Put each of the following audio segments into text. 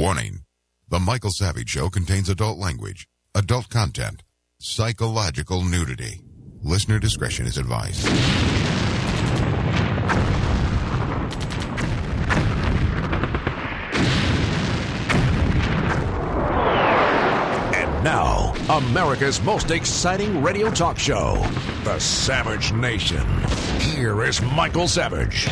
Warning. The Michael Savage Show contains adult language, adult content, psychological nudity. Listener discretion is advised. And now, America's most exciting radio talk show, The Savage Nation. Here is Michael Savage.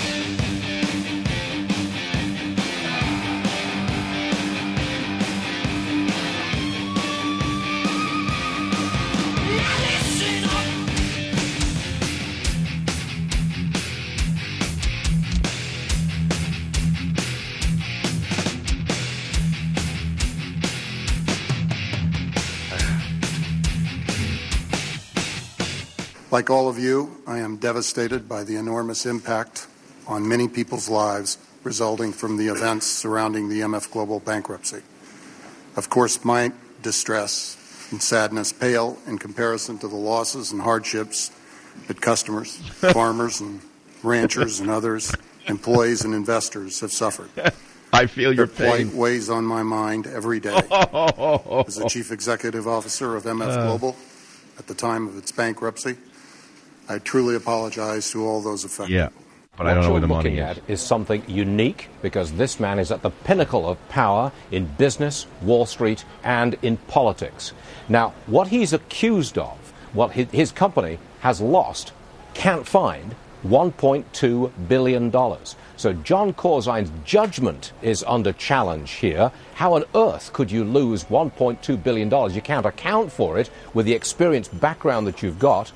Like all of you, I am devastated by the enormous impact on many people's lives resulting from the events surrounding the MF Global bankruptcy. Of course, my distress and sadness pale in comparison to the losses and hardships that customers, farmers and ranchers and others, employees and investors have suffered. I feel your pain. Their plight pain. weighs on my mind every day. As the chief executive officer of MF Global at the time of its bankruptcy, I truly apologize to all those affected. Yeah, but I don't know where the money is. What you're looking at is something unique because this man is at the pinnacle of power in business, Wall Street, and in politics. Now, what he's accused of, what his company has lost, can't find, $1.2 billion. So John Corzine's judgment is under challenge here. How on earth could you lose $1.2 billion? You can't account for it with the experienced background that you've got.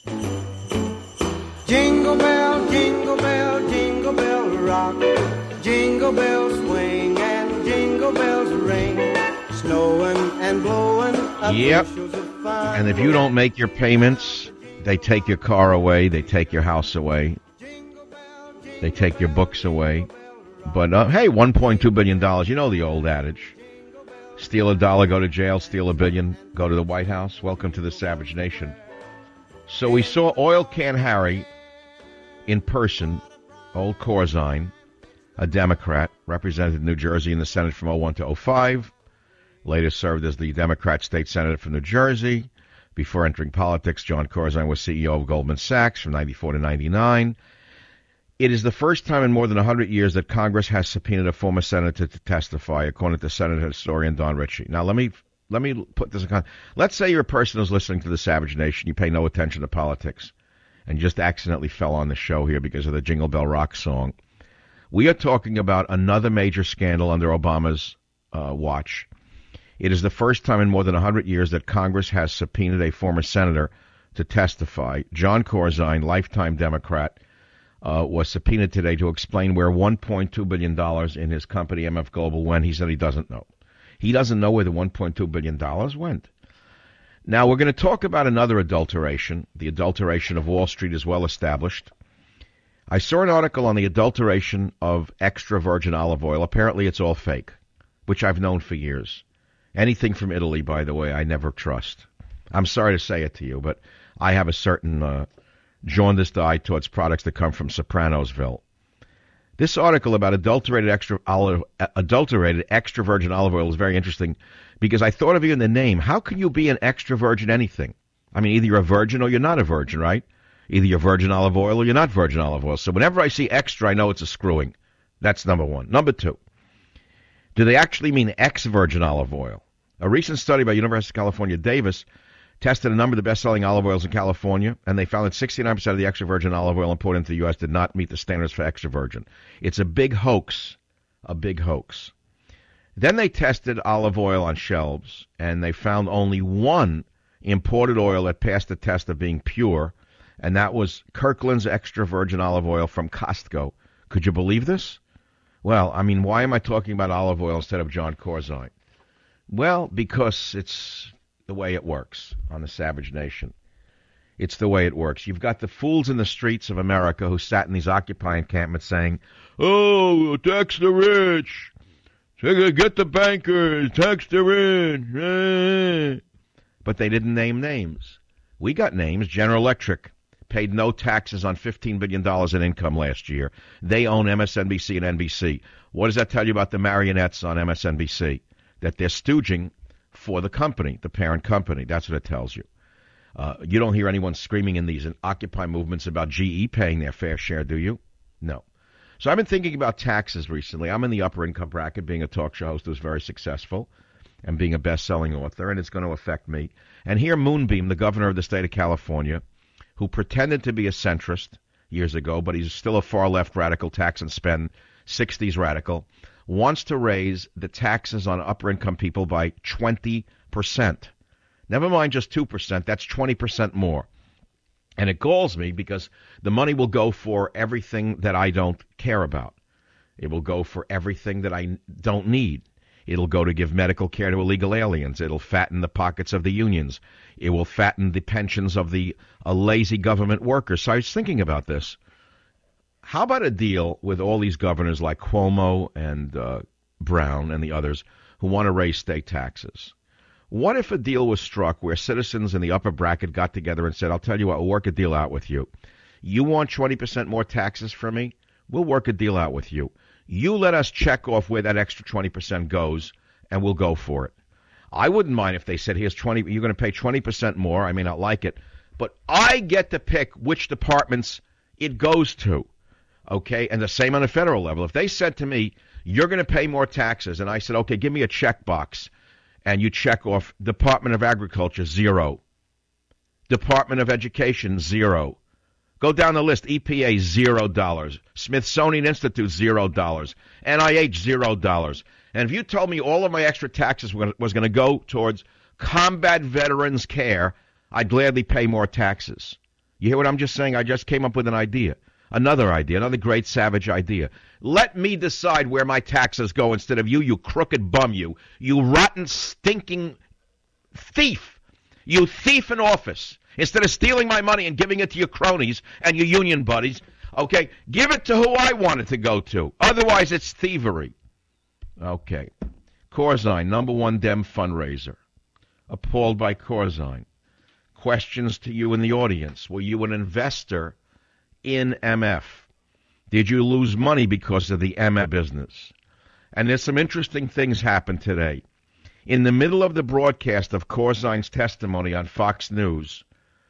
Jingle bell, jingle bell, jingle bell rock. Jingle bells swing and jingle bells ring. Snowing and blowing. Yep. And if you don't make your payments, they take your car away. They take your house away. They take your books away. But, hey, $1.2 billion. You know the old adage. Steal a dollar, go to jail. Steal $1 billion, go to the White House. Welcome to the Savage Nation. So we saw Oil Can Harry in person, old Corzine, a Democrat, represented New Jersey in the Senate from 01 to 05, later served as the Democrat state senator from New Jersey. Before entering politics, John Corzine was CEO of Goldman Sachs from 94 to 99. It is the first time in more than 100 years that Congress has subpoenaed a former senator to testify, according to Senate historian Don Ritchie. Now, let me put this in context. Let's say you're a person who's listening to the Savage Nation. You pay no attention to politics and just accidentally fell on the show here because of the Jingle Bell Rock song. We are talking about another major scandal under Obama's watch. It is the first time in more than 100 years that Congress has subpoenaed a former senator to testify. John Corzine, lifetime Democrat, was subpoenaed today to explain where $1.2 billion in his company, MF Global, went. He said he doesn't know. He doesn't know where the $1.2 billion went. Now, we're going to talk about another adulteration. The adulteration of Wall Street is well established. I saw an article on the adulteration of extra virgin olive oil. Apparently, it's all fake, which I've known for years. Anything from Italy, by the way, I never trust. I'm sorry to say it to you, but I have a certain jaundiced eye towards products that come from Sopranosville. This article about adulterated extra virgin olive oil is very interesting because I thought of you in the name. How can you be an extra virgin anything? I mean, either you're a virgin or you're not a virgin, right? Either you're virgin olive oil or you're not virgin olive oil. So whenever I see extra, I know it's a screwing. That's number one. Number two, do they actually mean ex-virgin olive oil? A recent study by University of California, Davis, tested a number of the best-selling olive oils in California, and they found that 69% of the extra virgin olive oil imported into the U.S. did not meet the standards for extra virgin. It's a big hoax, a big hoax. Then they tested olive oil on shelves, and they found only one imported oil that passed the test of being pure, and that was Kirkland's extra virgin olive oil from Costco. Could you believe this? Well, I mean, why am I talking about olive oil instead of John Corzine? Well, because it's the way it works on the Savage Nation. It's the way it works. You've got the fools in the streets of America who sat in these Occupy encampments saying, oh, tax the rich, get the bankers, tax the rich. But they didn't name names. We got names, General Electric, paid no taxes on $15 billion in income last year. They own MSNBC and NBC. What does that tell you about the marionettes on MSNBC? That they're stooging for the company, the parent company. That's what it tells you. You don't hear anyone screaming in these Occupy movements about GE paying their fair share, do you? No. So I've been thinking about taxes recently. I'm in the upper income bracket, being a talk show host who's very successful and being a best-selling author, and it's going to affect me. And here Moonbeam, the governor of the state of California, who pretended to be a centrist years ago, but he's still a far-left radical tax and spend, 60s radical, wants to raise the taxes on upper-income people by 20%. Never mind just 2%, that's 20% more. And it galls me because the money will go for everything that I don't care about. It will go for everything that I don't need. It'll go to give medical care to illegal aliens. It'll fatten the pockets of the unions. It will fatten the pensions of the lazy government workers. So I was thinking about this. How about a deal with all these governors like Cuomo and Brown and the others who want to raise state taxes? What if a deal was struck where citizens in the upper bracket got together and said, I'll tell you what, we'll work a deal out with you. You want 20% more taxes from me? We'll work a deal out with you. You let us check off where that extra 20% goes, and we'll go for it. I wouldn't mind if they said, here's 20, you're going to pay 20% more. I may not like it, but I get to pick which departments it goes to, okay? And the same on the federal level. If they said to me, you're going to pay more taxes, and I said, okay, give me a checkbox, and you check off Department of Agriculture, 0. Department of Education, 0. Go down the list. EPA, $0. Smithsonian Institute, $0. NIH, $0. And if you told me all of my extra taxes was going to go towards combat veterans care, I'd gladly pay more taxes. You hear what I'm just saying? I just came up with an idea. Another idea, another great savage idea. Let me decide where my taxes go instead of you, you crooked bum, you rotten, stinking thief. You thief in office. Instead of stealing my money and giving it to your cronies and your union buddies, okay, give it to who I want it to go to. Otherwise, it's thievery. Okay. Corzine, #1 Dem fundraiser. Appalled by Corzine. Questions to you in the audience. Were you an investor in MF? Did you lose money because of the MF business? And there's some interesting things happened today. In the middle of the broadcast of Corzine's testimony on Fox News,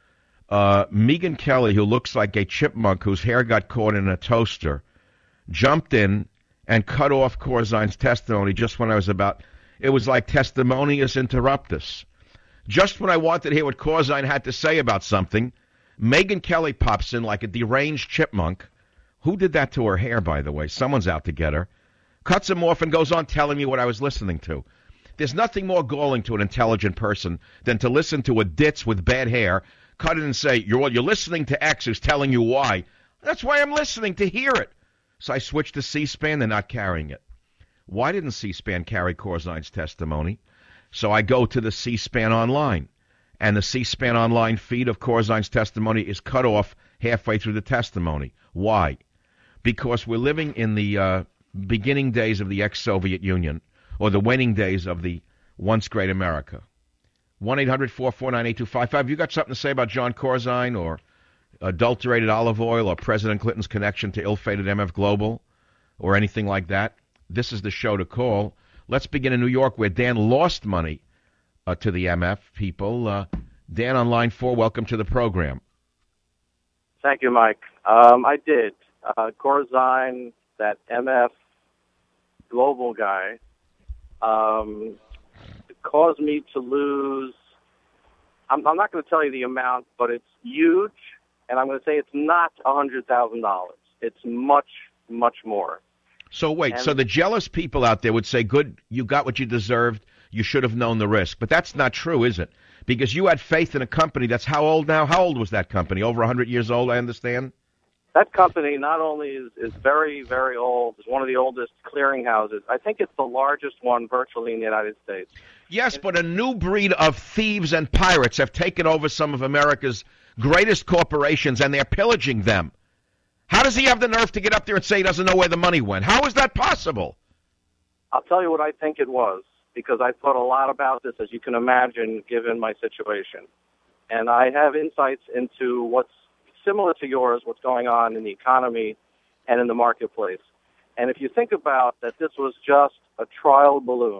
Megyn Kelly, who looks like a chipmunk whose hair got caught in a toaster, jumped in and cut off Corzine's testimony just when I was about, it was like testimonius interruptus. Just when I wanted to hear what Corzine had to say about something, Megyn Kelly pops in like a deranged chipmunk. Who did that to her hair, by the way? Someone's out to get her. Cuts him off and goes on telling me what I was listening to. There's nothing more galling to an intelligent person than to listen to a ditz with bad hair cut it and say, you're listening to X who's telling you why. That's why I'm listening, to hear it. So I switched to C-SPAN. They're not carrying it. Why didn't C-SPAN carry Corzine's testimony? So I go to the C-SPAN online, and the C-SPAN online feed of Corzine's testimony is cut off halfway through the testimony. Why? Because we're living in the beginning days of the ex-Soviet Union, or the waning days of the once great America. 1-800-449-8255. You got something to say about John Corzine or adulterated olive oil or President Clinton's connection to ill-fated MF Global or anything like that? This is the show to call. Let's begin in New York, where Dan lost money to the MF people. Dan on line 4, welcome to the program. Thank you, Mike. I did. Corzine, that MF Global guy, caused me to lose, I'm not going to tell you the amount, but it's huge, and I'm going to say it's not $100,000. It's much, much more. So wait, so the jealous people out there would say, good, you got what you deserved, you should have known the risk. But that's not true, is it? Because you had faith in a company that's how old now? How old was that company? Over 100 years old, I understand? That company not only is very, very old, it's one of the oldest clearinghouses. I think it's the largest one virtually in the United States. Yes, but a new breed of thieves and pirates have taken over some of America's greatest corporations, and they're pillaging them. How does he have the nerve to get up there and say he doesn't know where the money went? How is that possible? I'll tell you what I think it was, because I thought a lot about this, as you can imagine, given my situation. And I have insights into what's similar to yours, what's going on in the economy and in the marketplace. And if you think about that, this was just a trial balloon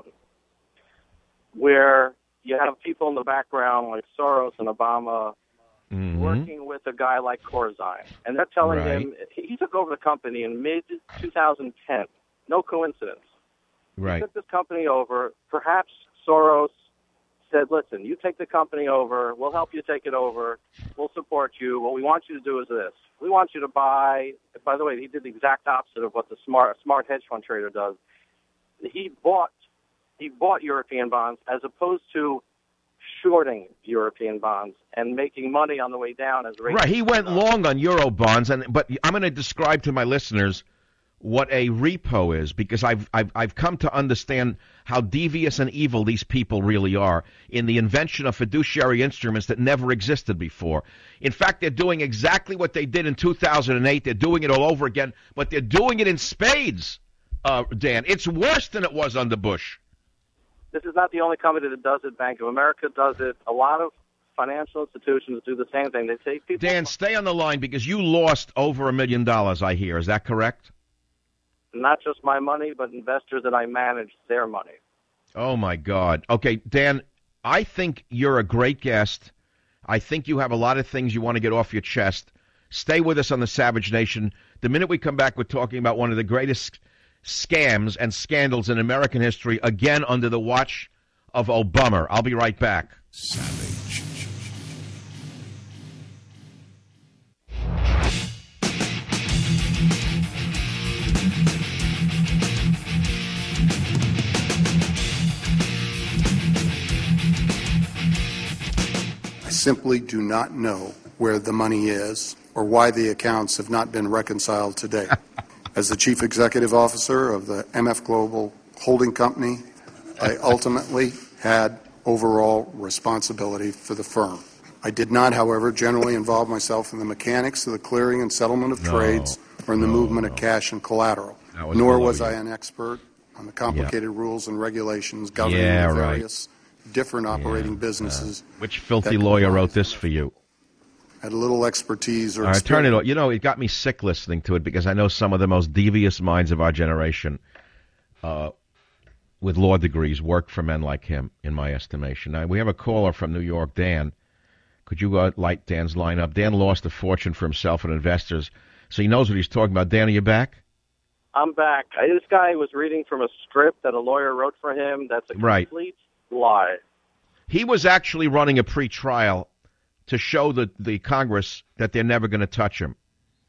where you have people in the background like Soros and Obama working with a guy like Corzine. And they're telling him, he took over the company in mid-2010. No coincidence. Right. He took this company over. Perhaps Soros said, listen, you take the company over. We'll help you take it over. We'll support you. What we want you to do is this. We want you to buy, by the way, he did the exact opposite of what the smart hedge fund trader does. He bought European bonds as opposed to shorting European bonds and making money on the way down as rates. Right, he went long on Euro bonds, but I'm going to describe to my listeners what a repo is, because I've come to understand how devious and evil these people really are in the invention of fiduciary instruments that never existed before. In fact, they're doing exactly what they did in 2008. They're doing it all over again, but they're doing it in spades, Dan. It's worse than it was under Bush. This is not the only company that does it. Bank of America does it. A lot of financial institutions do the same thing. They say people. Dan, stay on the line because you lost over $1 million, I hear. Is that correct? Not just my money, but investors that I manage their money. Oh, my God. Okay, Dan, I think you're a great guest. I think you have a lot of things you want to get off your chest. Stay with us on the Savage Nation. The minute we come back, we're talking about one of the greatest scams and scandals in American history, again under the watch of Obama. I'll be right back. Savage. I simply do not know where the money is or why the accounts have not been reconciled today. As the chief executive officer of the MF Global Holding Company, I ultimately had overall responsibility for the firm. I did not, however, generally involve myself in the mechanics of the clearing and settlement of trades or in the movement of cash and collateral, nor was I an expert on the complicated rules and regulations governing the various different operating businesses. Which filthy lawyer wrote this for you? Had little expertise or experience. Turn it on. You know, it got me sick listening to it because I know some of the most devious minds of our generation with law degrees work for men like him, in my estimation. Now, we have a caller from New York, Dan. Could you light Dan's line up? Dan lost a fortune for himself and investors, so he knows what he's talking about. Dan, are you back? I'm back. This guy was reading from a script that a lawyer wrote for him. That's a complete lie. He was actually running a pre-trial to show the Congress that they're never going to touch him.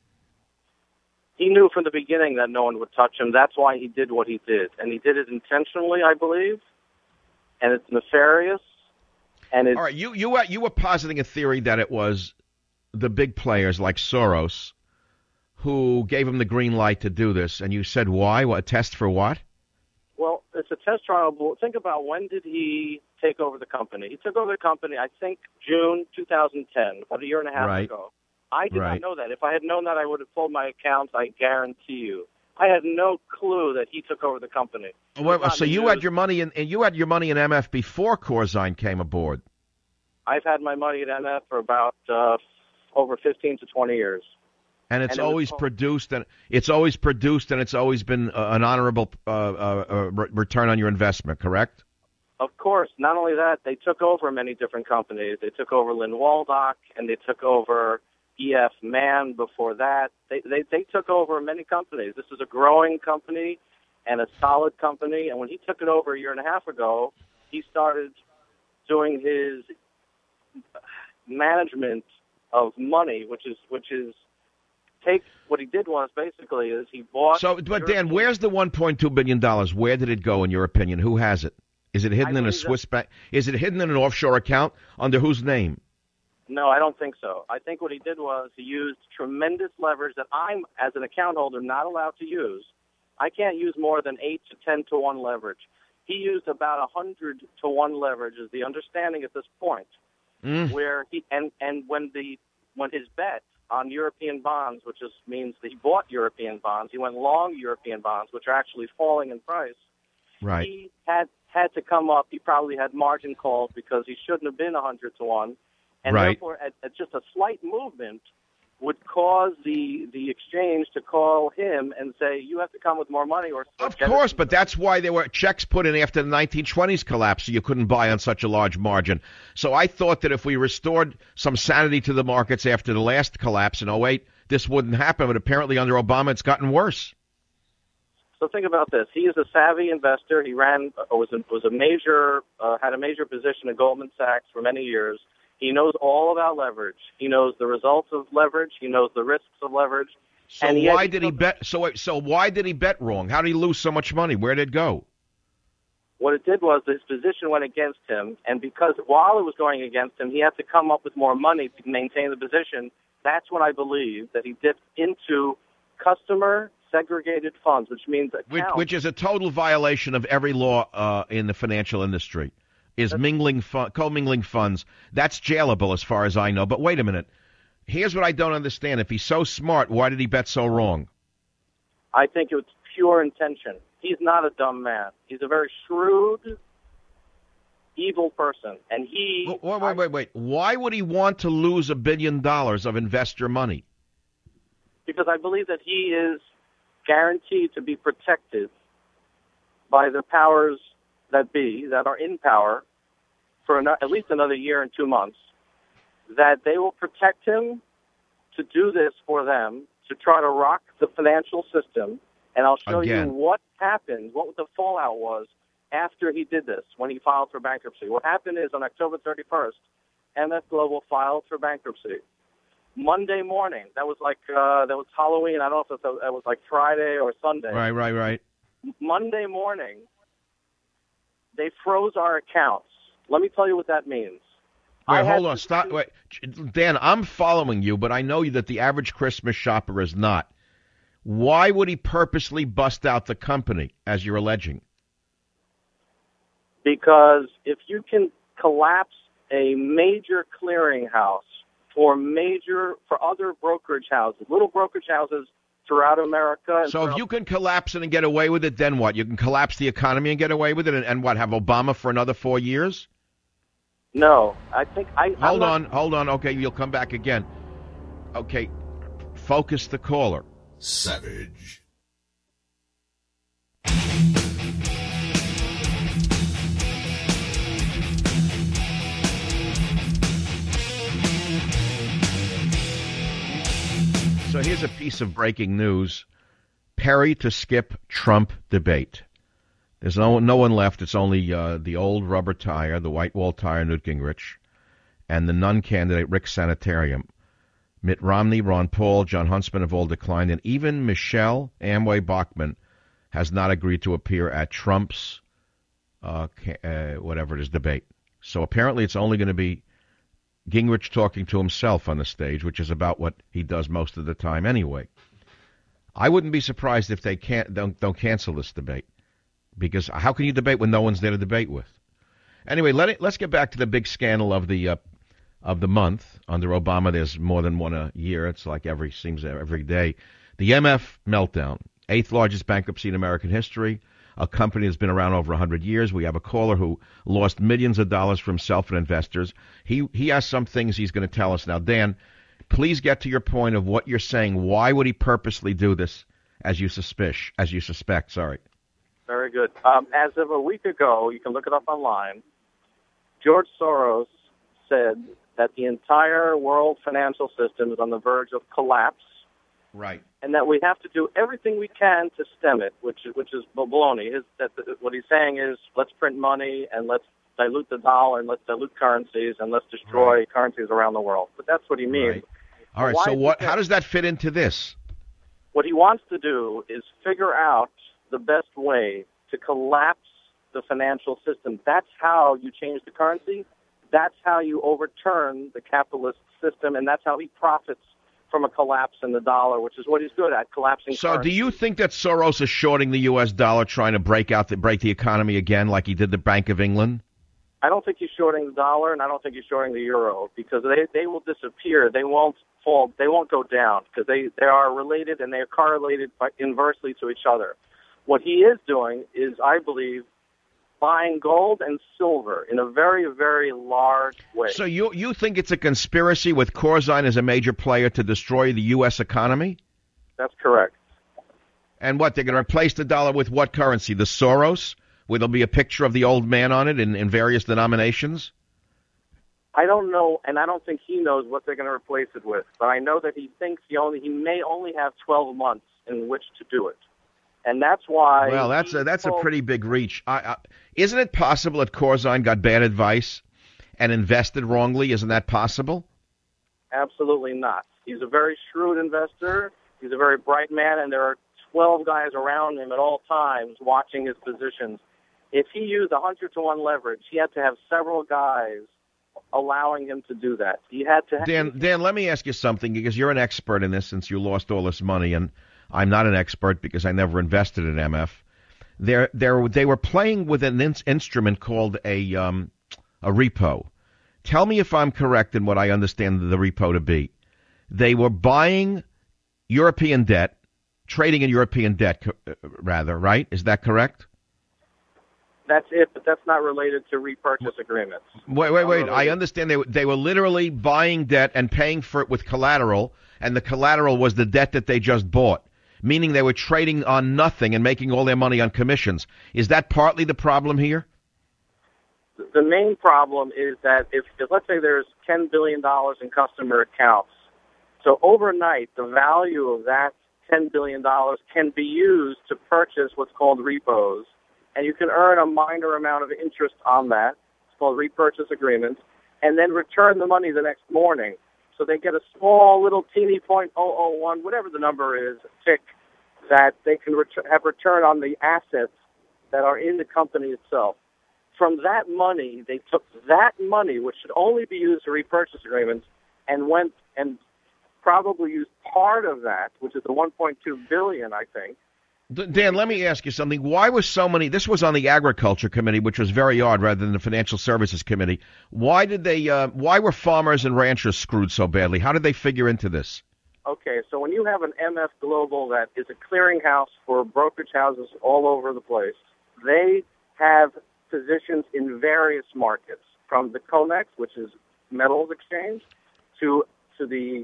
He knew from the beginning that no one would touch him. That's why he did what he did. And he did it intentionally, I believe. And it's nefarious. And it's... All right, you were positing a theory that it was the big players like Soros who gave him the green light to do this. And you said why? What, a test for what? Well, it's a test trial. Think about when did he take over the company? He took over the company, I think, June 2010, about a year and a half ago. I did not know that. If I had known that, I would have pulled my accounts, I guarantee you. I had no clue that he took over the company. Well, so you had your money in MF before Corzine came aboard. I've had my money at MF for about over 15 to 20 years. And it's always produced, and it's always been an honorable return on your investment, correct? Of course. Not only that, they took over many different companies. They took over Lynn Waldock, and they took over E.F. Mann before that. They took over many companies. This is a growing company and a solid company. And when he took it over a year and a half ago, he started doing his management of money, which is what he did was basically is he bought. So, but Dan, where's the $1.2 billion? Where did it go, in your opinion? Who has it? Is it hidden in a Swiss bank? Is it hidden in an offshore account under whose name? No, I don't think so. I think what he did was he used tremendous leverage that I'm, as an account holder, not allowed to use. I can't use more than 8 to 10 to 1 leverage. He used about 100 to 1 leverage, is the understanding at this point. Where he and when his bet on European bonds, which means that he bought European bonds, he went long European bonds, which are actually falling in price. Right. He had to come up. He probably had margin calls because he shouldn't have been 100 to 1. And therefore, at just a slight movement, would cause the exchange to call him and say, you have to come with more money. Of course, but that's why there were checks put in after the 1920s collapse, so you couldn't buy on such a large margin. So I thought that if we restored some sanity to the markets after the last collapse in 2008, this wouldn't happen, but apparently under Obama it's gotten worse. So think about this. He is a savvy investor. He had a major position at Goldman Sachs for many years. He knows all about leverage. He knows the results of leverage. He knows the risks of leverage. So why did he bet? So why did he bet wrong? How did he lose so much money? Where did it go? What it did was his position went against him, and because while it was going against him, he had to come up with more money to maintain the position. That's when I believe that he dipped into customer segregated funds, which means accounts. Which is a total violation of every law in the financial industry. Is commingling funds. That's jailable as far as I know. But wait a minute. Here's what I don't understand. If he's so smart, why did he bet so wrong? I think it was pure intention. He's not a dumb man. He's a very shrewd, evil person. And he... Wait. Why would he want to lose $1 billion of investor money? Because I believe that he is guaranteed to be protected by the powers that be, that are in power, for at least another year and 2 months, that they will protect him to do this for them, to try to rock the financial system. And I'll show you what happened, what the fallout was after he did this, when he filed for bankruptcy. What happened is on October 31st, MF Global filed for bankruptcy. Monday morning, that was Halloween. I don't know if that was like Friday or Sunday. Right. Monday morning, they froze our accounts. Let me tell you what that means. Wait, hold on. Stop. Wait, Dan, I'm following you, but I know that the average Christmas shopper is not. Why would he purposely bust out the company, as you're alleging? Because if you can collapse a major clearinghouse for other brokerage houses, little brokerage houses throughout America. So if you can collapse it and get away with it, then what? You can collapse the economy and get away with it, and what, have Obama for another 4 years? No, I think Hold on. Okay, you'll come back again. Okay, focus the caller. Savage. So here's a piece of breaking news. Perry to skip Trump debate. There's no one left. It's only the old rubber tire, the white wall tire, Newt Gingrich, and the non-candidate, Rick Sanitarium. Mitt Romney, Ron Paul, John Huntsman have all declined, and even Michelle Amway Bachmann has not agreed to appear at Trump's whatever it is, debate. So apparently it's only going to be Gingrich talking to himself on the stage, which is about what he does most of the time anyway. I wouldn't be surprised if they don't cancel this debate, because how can you debate when no one's there to debate with? Anyway, let's get back to the big scandal of the month. Under Obama, there's more than one a year. It's like every day. The MF meltdown, 8th largest bankruptcy in American history. A company that's been around over 100 years. We have a caller who lost millions of dollars for himself and investors. He has some things he's going to tell us now. Dan, please get to your point of what you're saying. Why would he purposely do this, as you suspect? Sorry. Very good. As of a week ago, you can look it up online, George Soros said that the entire world financial system is on the verge of collapse. Right. And that we have to do everything we can to stem it, which is baloney. What he's saying is, let's print money and let's dilute the dollar and let's dilute currencies and let's destroy currencies around the world. But that's what he means. Right. All right. So how does that fit into this? What he wants to do is figure out the best way to collapse the financial system. That's how you change the currency. That's how you overturn the capitalist system, and that's how he profits from a collapse in the dollar, which is what he's good at, collapsing So currency. Do you think that Soros is shorting the U.S. dollar, trying to break the economy again like he did the Bank of England? I don't think he's shorting the dollar, and I don't think he's shorting the euro, because they will disappear. They won't fall. They won't go down, because they are related and they are correlated inversely to each other. What he is doing is, I believe, buying gold and silver in a very, very large way. So you think it's a conspiracy with Corzine as a major player to destroy the U.S. economy? That's correct. And what, they're going to replace the dollar with what currency? The Soros? Where there'll be a picture of the old man on it in various denominations? I don't know, and I don't think he knows what they're going to replace it with. But I know that he thinks he may only have 12 months in which to do it. And that's why... Well, that's a pretty big reach. Isn't it possible that Corzine got bad advice and invested wrongly? Isn't that possible? Absolutely not. He's a very shrewd investor. He's a very bright man, and there are 12 guys around him at all times watching his positions. If he used 100-to-1 leverage, he had to have several guys allowing him to do that. He had to. Dan, let me ask you something, because you're an expert in this since you lost all this money, and I'm not an expert because I never invested in MF. They were playing with an instrument called a repo. Tell me if I'm correct in what I understand the repo to be. They were buying European debt, trading in European debt, rather, right? Is that correct? That's it, but that's not related to repurchase agreements. Wait. I understand they were literally buying debt and paying for it with collateral, and the collateral was the debt that they just bought, meaning they were trading on nothing and making all their money on commissions. Is that partly the problem here? The main problem is that if let's say there's $10 billion in customer accounts, so overnight the value of that $10 billion can be used to purchase what's called repos, and you can earn a minor amount of interest on that. It's called repurchase agreements, and then return the money the next morning. So they get a small little teeny 0.001, whatever the number is, tick, that they can have return on the assets that are in the company itself. From that money, they took that money, which should only be used for repurchase agreements, and went and probably used part of that, which is the $1.2 billion, I think. Dan, let me ask you something. Why was so many? This was on the Agriculture Committee, which was very odd, rather than the Financial Services Committee. Why did they? Why were farmers and ranchers screwed so badly? How did they figure into this? Okay, so when you have an MF Global that is a clearinghouse for brokerage houses all over the place, they have positions in various markets, from the COMEX, which is metals exchange, to the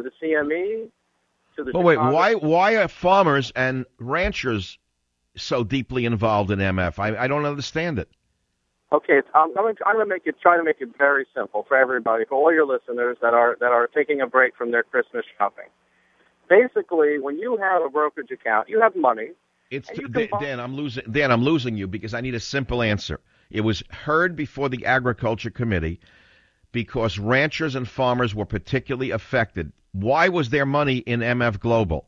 CME. But wait, why are farmers and ranchers so deeply involved in MF? I don't understand it. Okay, I'm going to try to make it very simple for everybody, for all your listeners that are taking a break from their Christmas shopping. Basically, when you have a brokerage account, you have money. Dan, I'm losing you because I need a simple answer. It was heard before the Agriculture Committee because ranchers and farmers were particularly affected. Why was there money in MF Global?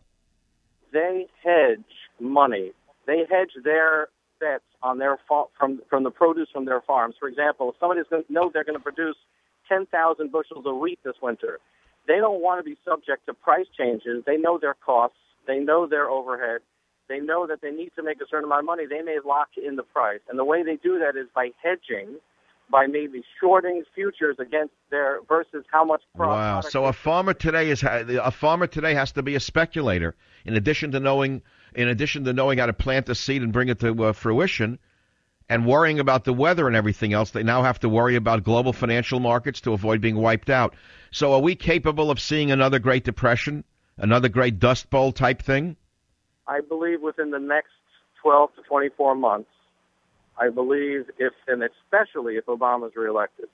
They hedge money. They hedge their bets on their from the produce from their farms. For example, if somebody's going to know they're going to produce 10,000 bushels of wheat this winter, they don't want to be subject to price changes. They know their costs. They know their overhead. They know that they need to make a certain amount of money. They may lock in the price. And the way they do that is by hedging, by maybe shorting futures against their versus how much profit. Wow! So a farmer today has to be a speculator. In addition to knowing how to plant a seed and bring it to fruition, and worrying about the weather and everything else, they now have to worry about global financial markets to avoid being wiped out. So are we capable of seeing another Great Depression, another Great Dust Bowl type thing? I believe within the next 12 to 24 months. I believe especially if Obama's reelected,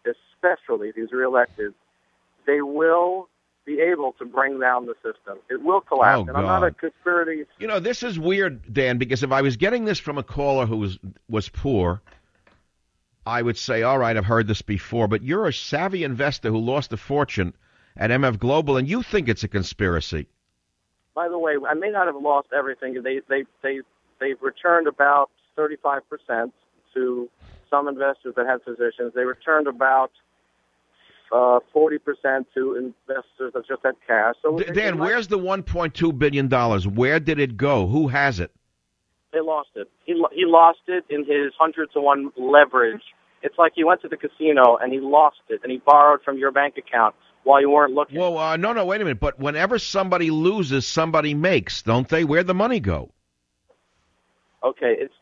they will be able to bring down the system. It will collapse. And I'm not a conspiracy. You know, this is weird, Dan, because if I was getting this from a caller who was poor, I would say, all right, I've heard this before, but you're a savvy investor who lost a fortune at MF Global, and you think it's a conspiracy. By the way, I may not have lost everything. They've returned about 35% to some investors that had positions. They returned about 40% to investors that just had cash. So Dan, where's the $1.2 billion? Where did it go? Who has it? They lost it. He lost it in his 100-to-1 leverage. It's like he went to the casino and he lost it, and he borrowed from your bank account while you weren't looking. Well, no, wait a minute. But whenever somebody loses, somebody makes, don't they? Where'd the money go? Okay, it's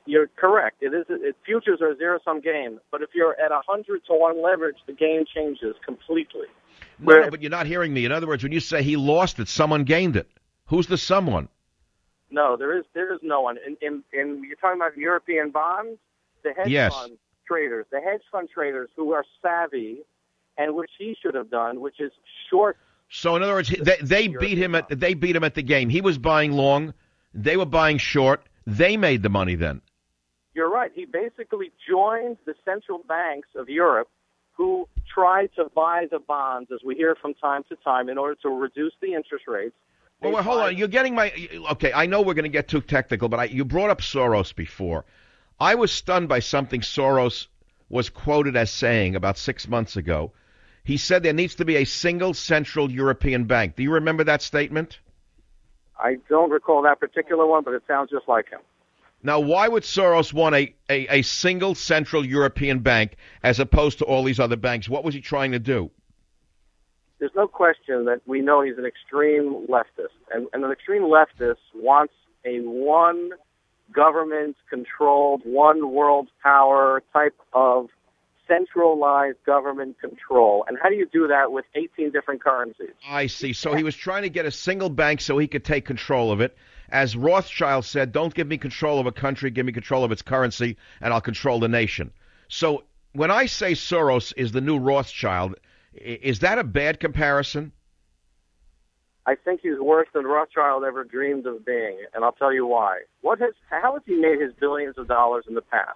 You're correct. Futures are a zero-sum game, but if you're at 100-to-1 leverage, the game changes completely. No, but you're not hearing me. In other words, when you say he lost it, someone gained it. Who's the someone? No, there is no one. In you're talking about European bonds, the hedge fund traders who are savvy, and which he should have done, which is short. So in other words, they beat him at the game. He was buying long, they were buying short. They made the money then. You're right. He basically joined the central banks of Europe who try to buy the bonds, as we hear from time to time, in order to reduce the interest rates. Well, hold on. You're getting my... Okay, I know we're going to get too technical, but you brought up Soros before. I was stunned by something Soros was quoted as saying about 6 months ago. He said there needs to be a single central European bank. Do you remember that statement? I don't recall that particular one, but it sounds just like him. Now, why would Soros want a single central European bank as opposed to all these other banks? What was he trying to do? There's no question that we know he's an extreme leftist. And an extreme leftist wants a one government-controlled, one world power type of centralized government control. And how do you do that with 18 different currencies? I see. So he was trying to get a single bank so he could take control of it. As Rothschild said, don't give me control of a country, give me control of its currency, and I'll control the nation. So when I say Soros is the new Rothschild, is that a bad comparison? I think he's worse than Rothschild ever dreamed of being, and I'll tell you why. How has he made his billions of dollars in the past?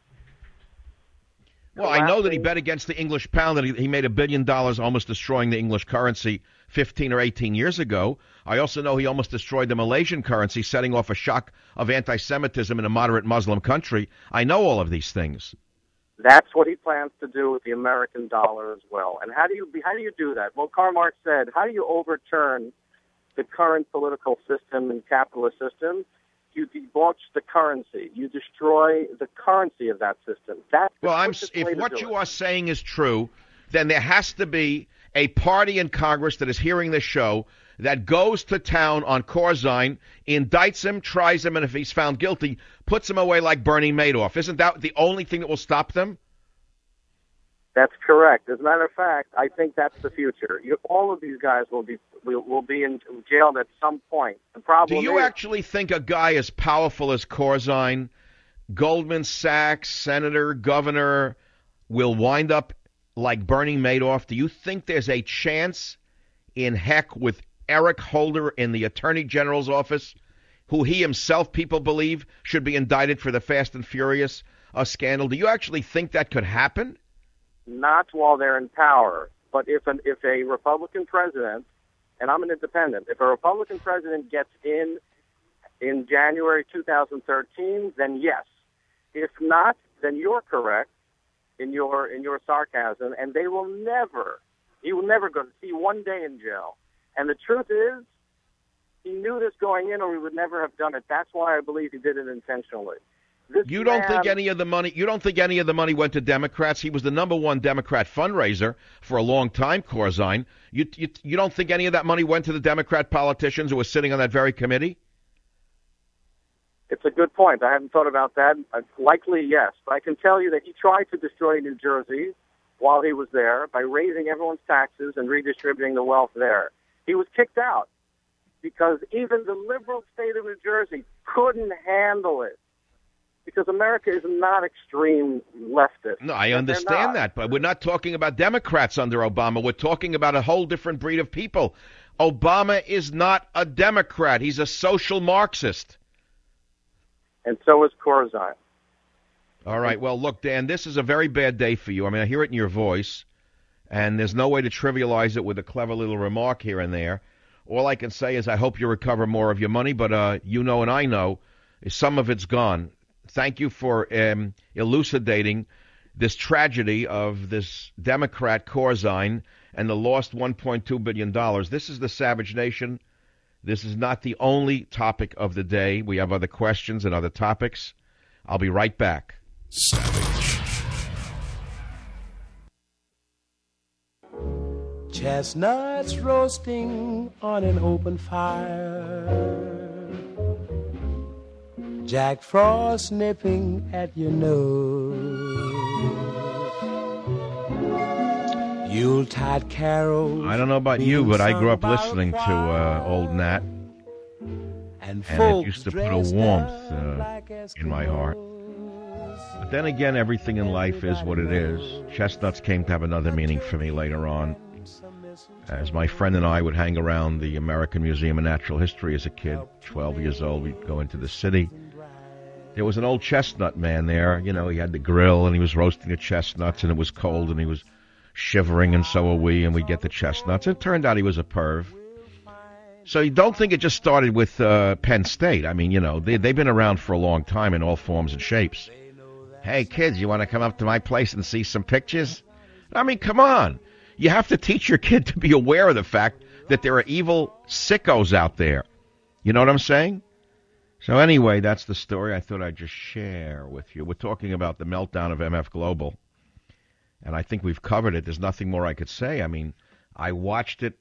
Well, I know that he bet against the English pound, that he made $1 billion almost destroying the English currency 15 or 18 years ago. I also know he almost destroyed the Malaysian currency, setting off a shock of anti-Semitism in a moderate Muslim country. I know all of these things. That's what he plans to do with the American dollar as well. And how do you do that? Well, Karl Marx said, how do you overturn the current political system and capitalist system? You debauch the currency. You destroy the currency of that system. If what you are saying is true, then there has to be a party in Congress that is hearing this show that goes to town on Corzine, indicts him, tries him, and if he's found guilty, puts him away like Bernie Madoff. Isn't that the only thing that will stop them? That's correct. As a matter of fact, I think that's the future. All of these guys will be in jail at some point. The problem Do you actually think a guy as powerful as Corzine, Goldman Sachs, senator, governor, will wind up like Bernie Madoff? Do you think there's a chance in heck with Eric Holder in the Attorney General's office, who he himself, people believe, should be indicted for the Fast and Furious scandal? Do you actually think that could happen? Not while they're in power, but if a Republican president, and I'm an independent, if a Republican president gets in January 2013, then yes. If not, then you're correct in your sarcasm, and he will never go to see one day in jail. And the truth is, he knew this going in, or he would never have done it. That's why I believe he did it intentionally. You don't think any of the money went to Democrats? He was the number one Democrat fundraiser for a long time, Corzine. You don't think any of that money went to the Democrat politicians who were sitting on that very committee? It's a good point. I hadn't thought about that. Likely, yes. But I can tell you that he tried to destroy New Jersey while he was there by raising everyone's taxes and redistributing the wealth there. He was kicked out because even the liberal state of New Jersey couldn't handle it. Because America is not extreme leftist. No, I understand that, but we're not talking about Democrats under Obama. We're talking about a whole different breed of people. Obama is not a Democrat. He's a social Marxist. And so is Corzine. All right. Well, look, Dan, this is a very bad day for you. I mean, I hear it in your voice, and there's no way to trivialize it with a clever little remark here and there. All I can say is I hope you recover more of your money, but you know and I know some of it's gone. Thank you for elucidating this tragedy of this Democrat Corzine and the lost $1.2 billion. This is the Savage Nation. This is not the only topic of the day. We have other questions and other topics. I'll be right back. Savage. Chestnuts roasting on an open fire. Jack Frost nipping at your nose. Yuletide carols. I don't know about you, but I grew up listening to old Nat, and it used to put a warmth in my heart. But then again, everything in life is what it is. Chestnuts came to have another meaning for me later on. As my friend and I would hang around the American Museum of Natural History as a kid, 12 years old, we'd go into the city. There was an old chestnut man there. You know, he had the grill, and he was roasting the chestnuts, and it was cold, and he was shivering, and so were we, and we'd get the chestnuts. It turned out he was a perv. So you don't think it just started with Penn State. I mean, you know, they've been around for a long time in all forms and shapes. Hey, kids, you want to come up to my place and see some pictures? I mean, come on. You have to teach your kid to be aware of the fact that there are evil sickos out there. You know what I'm saying? So anyway, that's the story I thought I'd just share with you. We're talking about the meltdown of MF Global, and I think we've covered it. There's nothing more I could say. I mean, I watched it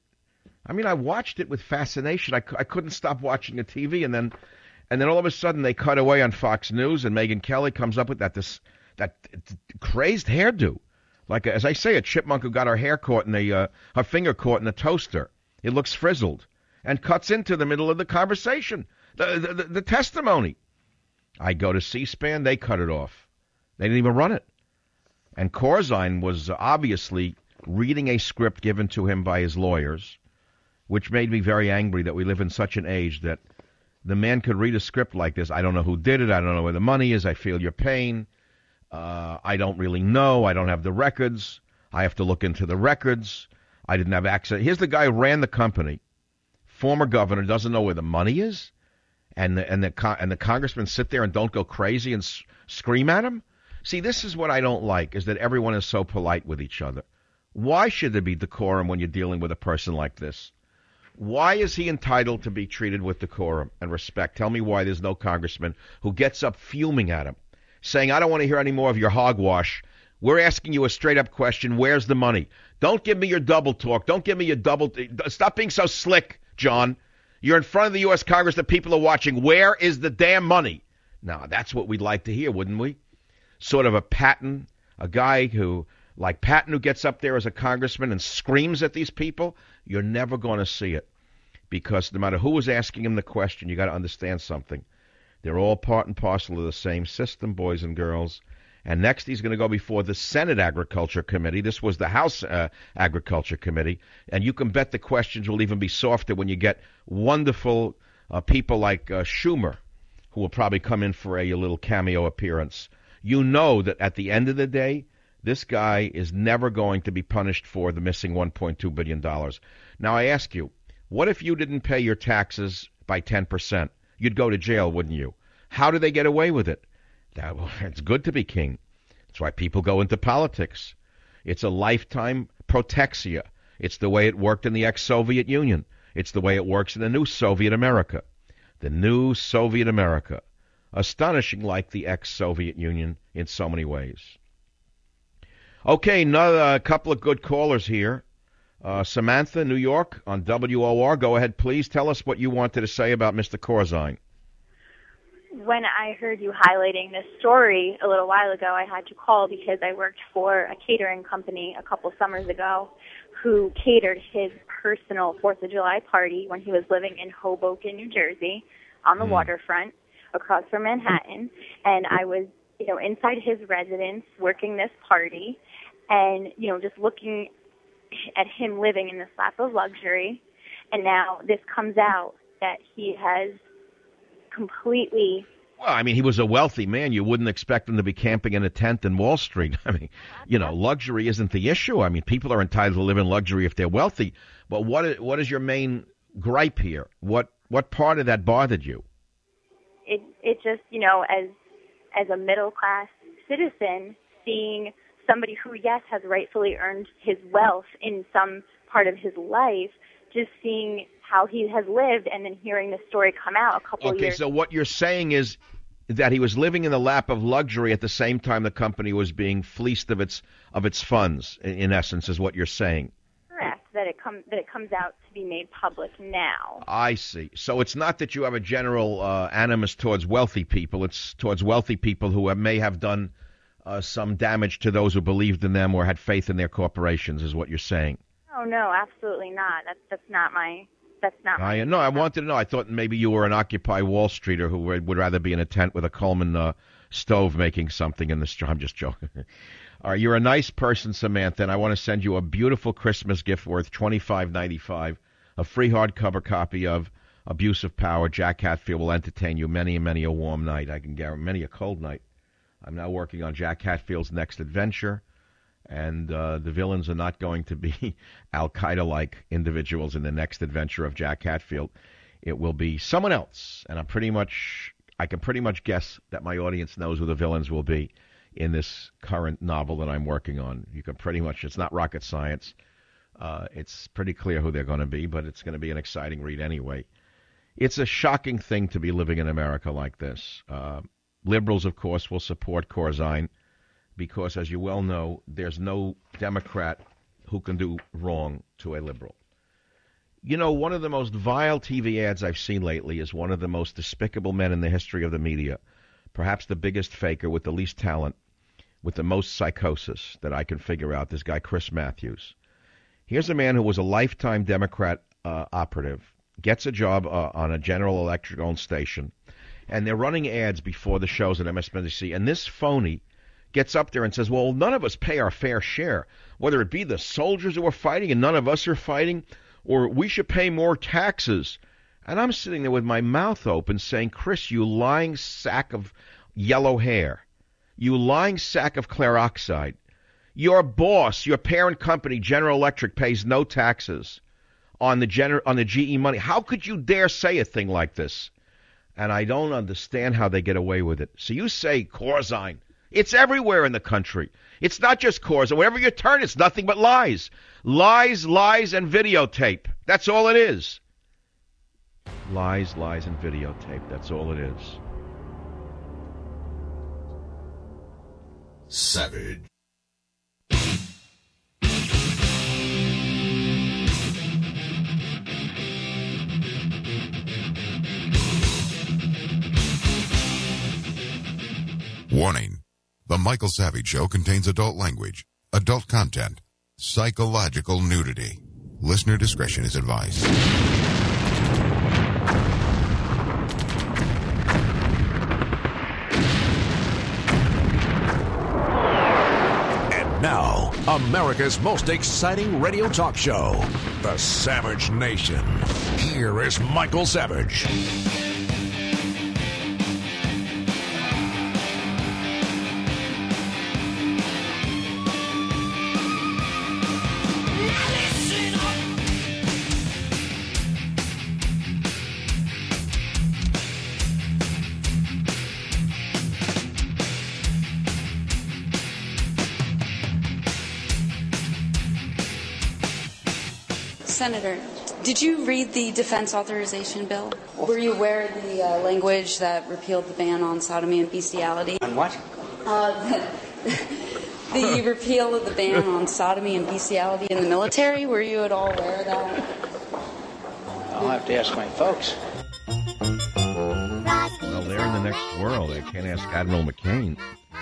with fascination. I couldn't stop watching the TV, and then all of a sudden they cut away on Fox News, and Megyn Kelly comes up with that crazed hairdo. Like, as I say, a chipmunk who got her hair caught in her finger caught in a toaster. It looks frizzled, and cuts into the middle of the conversation, the testimony. I go to C-SPAN, they cut it off. They didn't even run it. And Corzine was obviously reading a script given to him by his lawyers, which made me very angry that we live in such an age that the man could read a script like this. I don't know who did it. I don't know where the money is. I feel your pain. I don't really know. I don't have the records. I have to look into the records. I didn't have access. Here's the guy who ran the company, former governor, doesn't know where the money is, and the congressmen sit there and don't go crazy and scream at him. See, this is what I don't like, is that everyone is so polite with each other. Why should there be decorum when you're dealing with a person like this? Why is he entitled to be treated with decorum and respect? Tell me why there's no congressman who gets up fuming at him, saying, I don't want to hear any more of your hogwash. We're asking you a straight-up question. Where's the money? Don't give me your double talk. Don't give me your Stop being so slick, John. You're in front of the U.S. Congress. The people are watching. Where is the damn money? Now, that's what we'd like to hear, wouldn't we? Sort of a Patton, a guy who, like Patton, who gets up there as a congressman and screams at these people. You're never going to see it, because no matter who was asking him the question, you got to understand something. They're all part and parcel of the same system, boys and girls. And next he's going to go before the Senate Agriculture Committee. This was the House Agriculture Committee. And you can bet the questions will even be softer when you get wonderful people like Schumer, who will probably come in for a little cameo appearance. You know that at the end of the day, this guy is never going to be punished for the missing $1.2 billion. Now, I ask you, what if you didn't pay your taxes by 10%? You'd go to jail, wouldn't you? How do they get away with it? It's good to be king. That's why people go into politics. It's a lifetime protexia. It's the way it worked in the ex-Soviet Union. It's the way it works in the new Soviet America. The new Soviet America. Astonishing like the ex-Soviet Union in so many ways. Okay, another couple of good callers here. Samantha, New York, on WOR. Go ahead, please. Tell us what you wanted to say about Mr. Corzine. When I heard you highlighting this story a little while ago, I had to call because I worked for a catering company a couple summers ago who catered his personal 4th of July party when he was living in Hoboken, New Jersey, on the waterfront across from Manhattan. And I was, inside his residence working this party and, just looking at him living in this lap of luxury. And now this comes out that he has completely... Well, I mean, he was a wealthy man. You wouldn't expect him to be camping in a tent in Wall Street. I mean, luxury isn't the issue. I mean, people are entitled to live in luxury if they're wealthy. But what is your main gripe here? What part of that bothered you? It just, as a middle-class citizen, seeing somebody who, yes, has rightfully earned his wealth in some part of his life, just seeing how he has lived and then hearing the story come out a couple of years. Okay, so what you're saying is that he was living in the lap of luxury at the same time the company was being fleeced of its funds, in essence, is what you're saying. Correct. That that it comes out to be made public now. I see. So it's not that you have a general animus towards wealthy people. It's towards wealthy people who may have done some damage to those who believed in them or had faith in their corporations, is what you're saying. Oh no, absolutely not. That's not my. No, I wanted to know. I thought maybe you were an Occupy Wall Streeter who would rather be in a tent with a Coleman stove making something in the street. I'm just joking. All right, you're a nice person, Samantha, and I want to send you a beautiful Christmas gift worth $25.95, a free hardcover copy of Abuse of Power. Jack Hatfield will entertain you many and many a warm night. I can guarantee many a cold night. I'm now working on Jack Hatfield's next adventure, and the villains are not going to be Al-Qaeda-like individuals in the next adventure of Jack Hatfield. It will be someone else, and I can pretty much guess that my audience knows who the villains will be in this current novel that I'm working on. You can pretty much, it's not rocket science. It's pretty clear who they're going to be, but it's going to be an exciting read anyway. It's a shocking thing to be living in America like this. Liberals, of course, will support Corzine because, as you well know, there's no Democrat who can do wrong to a liberal. You know, one of the most vile TV ads I've seen lately is one of the most despicable men in the history of the media, perhaps the biggest faker with the least talent, with the most psychosis that I can figure out, this guy Chris Matthews. Here's a man who was a lifetime Democrat operative, gets a job on a General Electric-owned station, and they're running ads before the shows at MSNBC, and this phony gets up there and says, well, none of us pay our fair share, whether it be the soldiers who are fighting and none of us are fighting, or we should pay more taxes. And I'm sitting there with my mouth open saying, Chris, you lying sack of yellow hair, you lying sack of clear oxide, your boss, your parent company, General Electric, pays no taxes on the GE money. How could you dare say a thing like this? And I don't understand how they get away with it. So you say Corzine. It's everywhere in the country. It's not just Corzine. Wherever you turn, it's nothing but lies. Lies, lies, and videotape. That's all it is. Lies, lies, and videotape. That's all it is. Savage. Warning. The Michael Savage Show contains adult language, adult content, psychological nudity. Listener discretion is advised. And now, America's most exciting radio talk show, The Savage Nation. Here is Michael Savage. Senator, did you read the defense authorization bill? Were you aware of the language that repealed the ban on sodomy and bestiality? On what? The repeal of the ban on sodomy and bestiality in the military. Were you at all aware of that? I'll have to ask my folks. Well, they're in the next world. I can't ask Admiral McCain.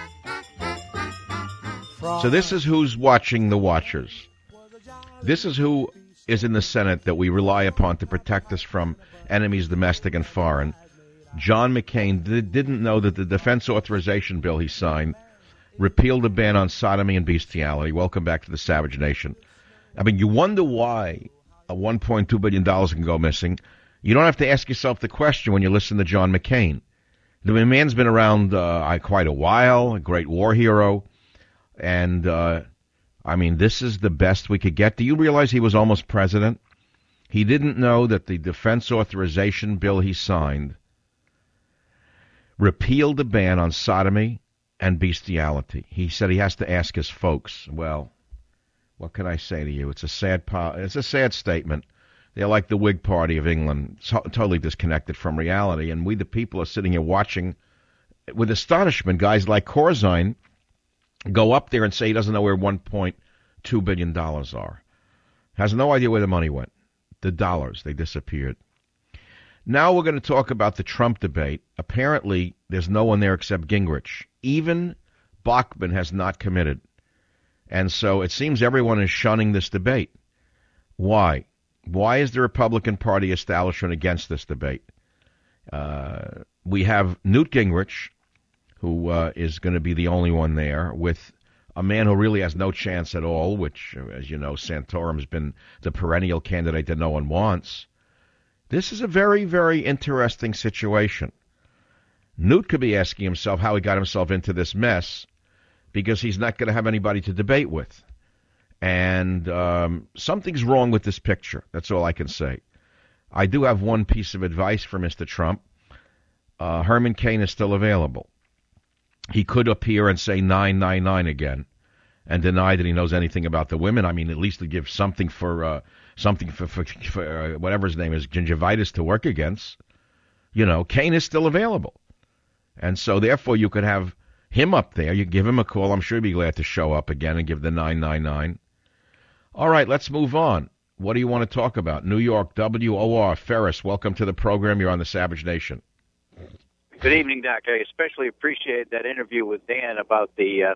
So this is who's watching the watchers. This is who is in the Senate that we rely upon to protect us from enemies, domestic and foreign. John McCain didn't know that the defense authorization bill he signed repealed the ban on sodomy and bestiality. Welcome back to the Savage Nation. I mean, you wonder why a $1.2 billion can go missing. You don't have to ask yourself the question when you listen to John McCain. The man's been around quite a while, a great war hero, and I mean, this is the best we could get. Do you realize he was almost president? He didn't know that the defense authorization bill he signed repealed the ban on sodomy and bestiality. He said he has to ask his folks. Well, what can I say to you? It's a sad statement. They're like the Whig Party of England, totally disconnected from reality. And we, the people, are sitting here watching with astonishment. Guys like Corzine go up there and say he doesn't know where $1.2 billion are. Has no idea where the money went. The dollars, they disappeared. Now we're going to talk about the Trump debate. Apparently, there's no one there except Gingrich. Even Bachmann has not committed. And so it seems everyone is shunning this debate. Why? Why is the Republican Party establishment against this debate? We have Newt Gingrich, who is going to be the only one there, with a man who really has no chance at all, which, as you know, Santorum's been the perennial candidate that no one wants. This is a very, very interesting situation. Newt could be asking himself how he got himself into this mess because he's not going to have anybody to debate with. And something's wrong with this picture. That's all I can say. I do have one piece of advice for Mr. Trump. Herman Cain is still available. He could appear and say 999 again and deny that he knows anything about the women. I mean, at least to give something for whatever his name is, gingivitis, to work against. You know, Cain is still available. And so, therefore, you could have him up there. You give him a call. I'm sure he'd be glad to show up again and give the 999. All right, let's move on. What do you want to talk about? New York, WOR. Ferris, welcome to the program. You're on the Savage Nation. Good evening, Doc. I especially appreciate that interview with Dan about the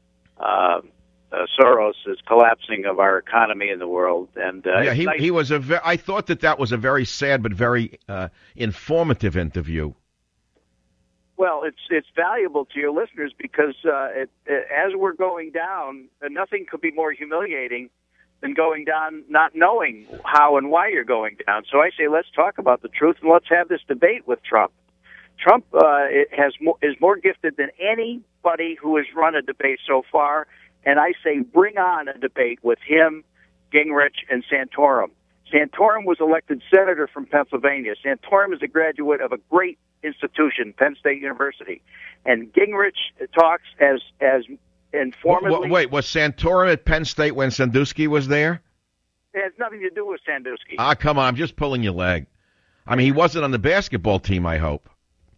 Soros' collapsing of our economy in the world. And he was I thought that was a very sad but very informative interview. Well, it's valuable to your listeners because as we're going down, nothing could be more humiliating than going down not knowing how and why you're going down. So I say let's talk about the truth and let's have this debate with Trump. Trump is more gifted than anybody who has run a debate so far, and I say bring on a debate with him, Gingrich, and Santorum. Santorum was elected senator from Pennsylvania. Santorum is a graduate of a great institution, Penn State University, and Gingrich talks as informatively. Wait, was Santorum at Penn State when Sandusky was there? It has nothing to do with Sandusky. Ah, come on, I'm just pulling your leg. I mean, he wasn't on the basketball team, I hope.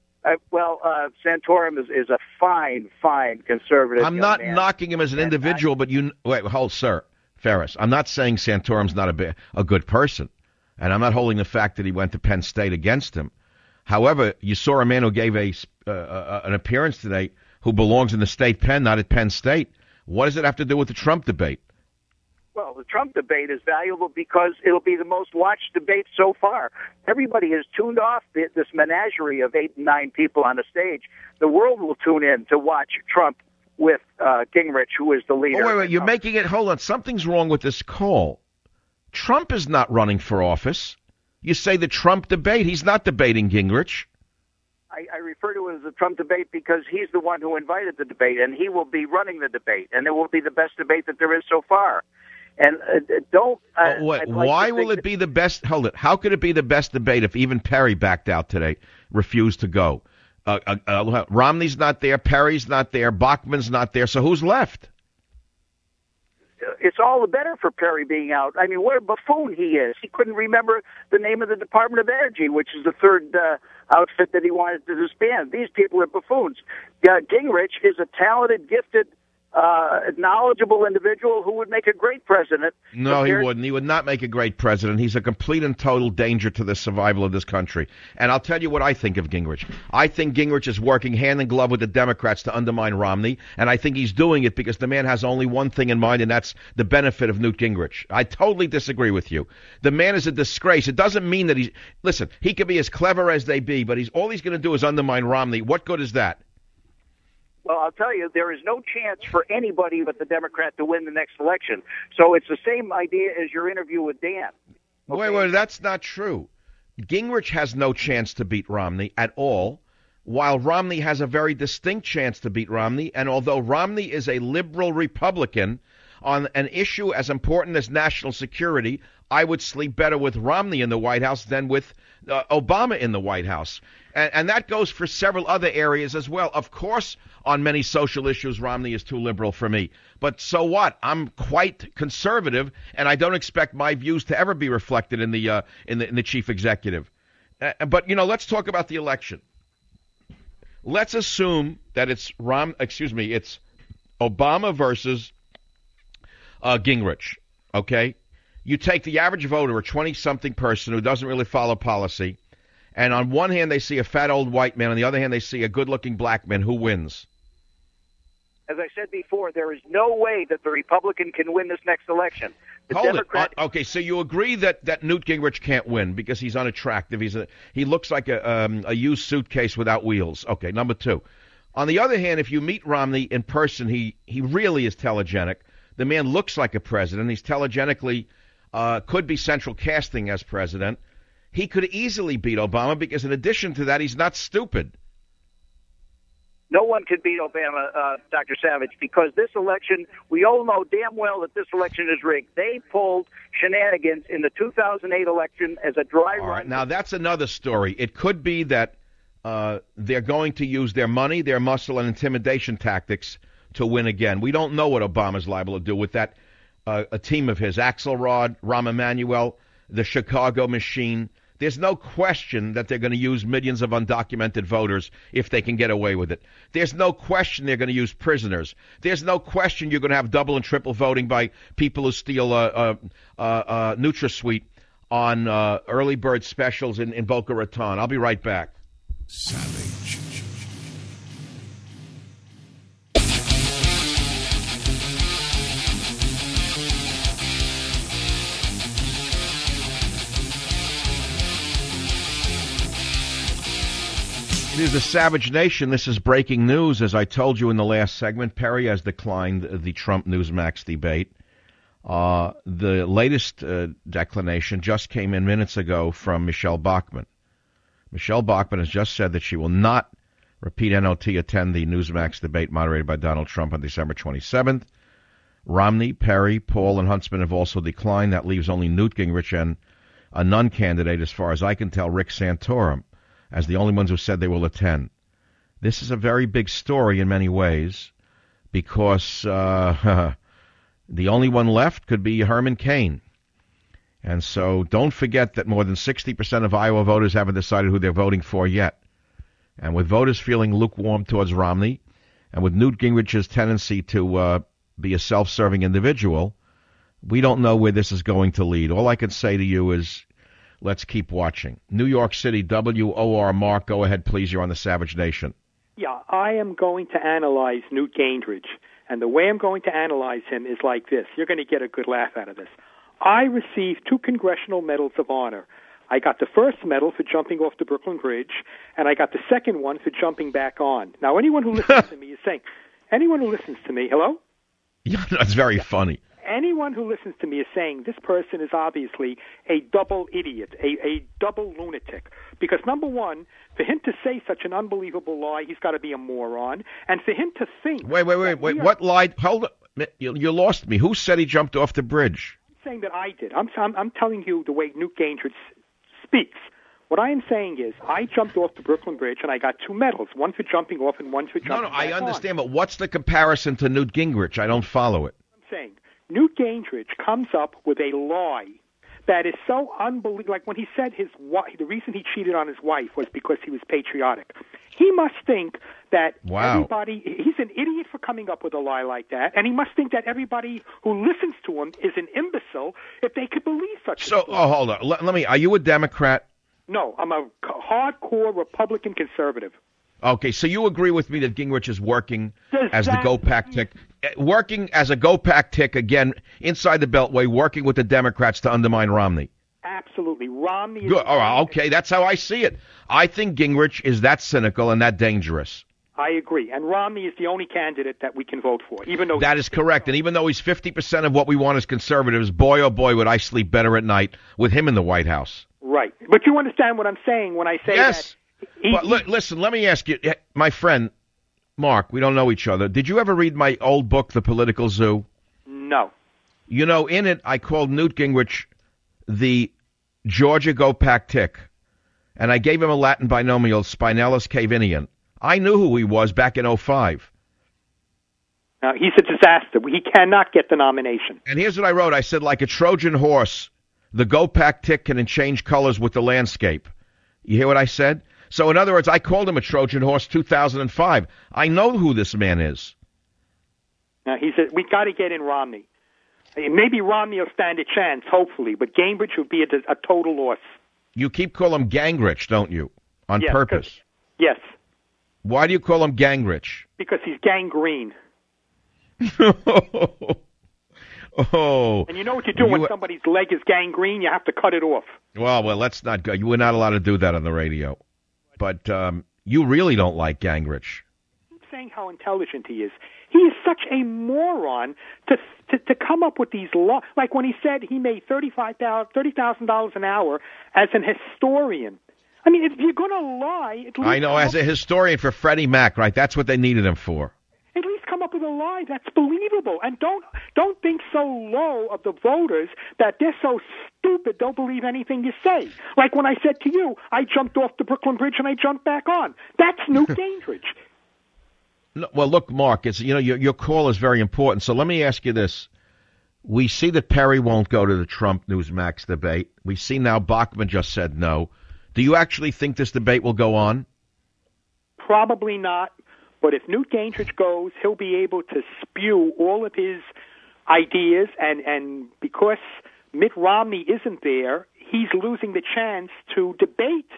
Santorum is a fine conservative. I'm not man. knocking him as an individual, but hold, sir, Ferris. I'm not saying Santorum's not a good person, and I'm not holding the fact that he went to Penn State against him. However, you saw a man who gave an appearance today who belongs in the state pen, not at Penn State. What does it have to do with the Trump debate? Well, the Trump debate is valuable because it'll be the most watched debate so far. Everybody has tuned off this menagerie of 8 and 9 people on the stage. The world will tune in to watch Trump with Gingrich, who is the leader. Oh, wait, you're making it, hold on, something's wrong with this call. Trump is not running for office. You say the Trump debate. He's not debating Gingrich. I refer to it as the Trump debate because he's the one who invited the debate, and he will be running the debate, and it will be the best debate that there is so far. And why will it be the best? Hold it. How could it be the best debate if even Perry backed out today, refused to go? Romney's not there. Perry's not there. Bachmann's not there. So who's left? It's all the better for Perry being out. I mean, what a buffoon he is. He couldn't remember the name of the Department of Energy, which is the third outfit that he wanted to disband. These people are buffoons. Gingrich is a talented, gifted, knowledgeable individual who would make a great president. No, he wouldn't. He would not make a great president. He's a complete and total danger to the survival of this country. And I'll tell you what I think of Gingrich. I think Gingrich is working hand in glove with the Democrats to undermine Romney, and I think he's doing it because the man has only one thing in mind, and that's the benefit of Newt Gingrich. I totally disagree with you. The man is a disgrace. It doesn't mean that he's... Listen, he could be as clever as they be, but all he's going to do is undermine Romney. What good is that? Well, I'll tell you, there is no chance for anybody but the Democrat to win the next election. So it's the same idea as your interview with Dan. Okay? Wait, that's not true. Gingrich has no chance to beat Romney at all, while Romney has a very distinct chance to beat Romney. And although Romney is a liberal Republican on an issue as important as national security, I would sleep better with Romney in the White House than with Obama in the White House. And that goes for several other areas as well. Of course, on many social issues, Romney is too liberal for me. But so what? I'm quite conservative, and I don't expect my views to ever be reflected in the chief executive. But, let's talk about the election. Let's assume that it's Obama versus Gingrich, okay? You take the average voter, a 20-something person who doesn't really follow policy, and on one hand they see a fat old white man, on the other hand they see a good-looking black man. Who wins? As I said before, there is no way that the Republican can win this next election. The Hold Democrat. it. Okay, so you agree that Newt Gingrich can't win because he's unattractive. He looks like a used suitcase without wheels. Okay, number two. On the other hand, if you meet Romney in person, he really is telegenic. The man looks like a president. He's telegenically could be central casting as president. He could easily beat Obama because in addition to that, he's not stupid. No one can beat Obama, Dr. Savage, because this election, we all know damn well that this election is rigged. They pulled shenanigans in the 2008 election as a dry run. All right, now that's another story. It could be that they're going to use their money, their muscle, and intimidation tactics to win again. We don't know what Obama's liable to do with that a team of his, Axelrod, Rahm Emanuel, the Chicago machine. There's no question that they're going to use millions of undocumented voters if they can get away with it. There's no question they're going to use prisoners. There's no question you're going to have double and triple voting by people who steal NutraSweet on early bird specials in Boca Raton. I'll be right back. Savage. It is the Savage Nation. This is breaking news. As I told you in the last segment, Perry has declined the Trump Newsmax debate. The latest declination just came in minutes ago from Michelle Bachmann. Michelle Bachmann has just said that she will not, repeat NOT, attend the Newsmax debate moderated by Donald Trump on December 27th. Romney, Perry, Paul, and Huntsman have also declined. That leaves only Newt Gingrich and a non-candidate, as far as I can tell, Rick Santorum, as the only ones who said they will attend. This is a very big story in many ways because the only one left could be Herman Cain. And so don't forget that more than 60% of Iowa voters haven't decided who they're voting for yet. And with voters feeling lukewarm towards Romney, and with Newt Gingrich's tendency to be a self-serving individual, we don't know where this is going to lead. All I can say to you is, let's keep watching. New York City, WOR. Mark, go ahead, please. You're on the Savage Nation. Yeah, I am going to analyze Newt Gingrich, and the way I'm going to analyze him is like this. You're going to get a good laugh out of this. I received 2 Congressional Medals of Honor. I got the first medal for jumping off the Brooklyn Bridge, and I got the second one for jumping back on. Now, anyone who listens to me is saying, hello? Yeah, that's very funny. Anyone who listens to me is saying this person is obviously a double idiot, a double lunatic. Because, number one, for him to say such an unbelievable lie, he's got to be a moron. And for him to think... Wait. What lie? Hold on. You lost me. Who said he jumped off the bridge? I'm saying that I did. I'm telling you the way Newt Gingrich speaks. What I am saying is I jumped off the Brooklyn Bridge, and I got 2 medals, one for jumping off and one for jumping back on. I understand, but what's the comparison to Newt Gingrich? I don't follow it. I'm saying Newt Gingrich comes up with a lie that is so unbelievable. Like when he said the reason he cheated on his wife was because he was patriotic. He must think that everybody, he's an idiot for coming up with a lie like that, and he must think that everybody who listens to him is an imbecile if they could believe such a story. Hold on. Let me, are you a Democrat? No, I'm a hardcore Republican conservative. Okay, so you agree with me that Gingrich is working as the GOPAC tick, working as a GOPAC tick again inside the Beltway, working with the Democrats to undermine Romney. Absolutely, Romney. Good. All right, okay, that's how I see it. I think Gingrich is that cynical and that dangerous. I agree, and Romney is the only candidate that we can vote for, even though that is correct. And even though he's 50% of what we want as conservatives, boy oh boy, would I sleep better at night with him in the White House. Right, but you understand what I'm saying when I say yes. that. But listen, let me ask you, my friend, Mark, we don't know each other. Did you ever read my old book, The Political Zoo? No. You know, in it, I called Newt Gingrich the Georgia GOPAC tick, and I gave him a Latin binomial, Spinellus Cavinian. I knew who he was back in 2005. He's a disaster. He cannot get the nomination. And here's what I wrote. I said, like a Trojan horse, the GOPAC tick can change colors with the landscape. You hear what I said? So, in other words, I called him a Trojan horse 2005. I know who this man is. We've got to get in Romney. Maybe Romney will stand a chance, hopefully, but Gingrich would be a total loss. You keep calling him Gingrich, don't you? On purpose. Yes. Why do you call him Gingrich? Because he's gangrene. Oh. And you know what you do when somebody's leg is gangrene? You have to cut it off. Well, let's not go. You were not allowed to do that on the radio. But you really don't like Gingrich. I'm saying how intelligent he is. He is such a moron to come up with these laws. Like when he said he made $30,000 an hour as an historian. I mean, if you're going to lie... At least I know, as a historian for Freddie Mac, right? That's what they needed him for. At least come up with a lie that's believable. And don't think so low of the voters that they're so stupid don't believe anything you say. Like when I said to you, I jumped off the Brooklyn Bridge and I jumped back on. That's Newt Gingrich. No, well, look, Mark, it's your call is very important. So let me ask you this. We see that Perry won't go to the Trump Newsmax debate. We see now Bachman just said no. Do you actually think this debate will go on? Probably not. But if Newt Gingrich goes, he'll be able to spew all of his ideas. And because Mitt Romney isn't there, he's losing the chance to debate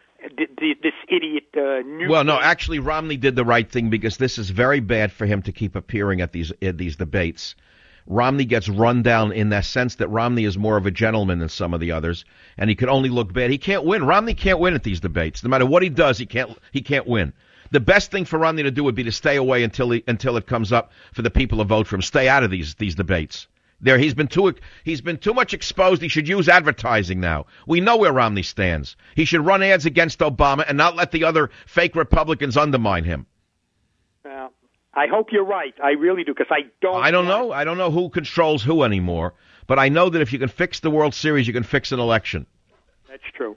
this idiot Newt. Well, no, actually, Romney did the right thing because this is very bad for him to keep appearing at these debates. Romney gets run down in the sense that Romney is more of a gentleman than some of the others, and he can only look bad. He can't win. Romney can't win at these debates. No matter what he does, he can't win. The best thing for Romney to do would be to stay away until it comes up for the people to vote for him. Stay out of these debates. He's been too much exposed. He should use advertising now. We know where Romney stands. He should run ads against Obama and not let the other fake Republicans undermine him. Well, I hope you're right. I really do, because I don't know. I don't know who controls who anymore, but I know that if you can fix the World Series, you can fix an election. That's true.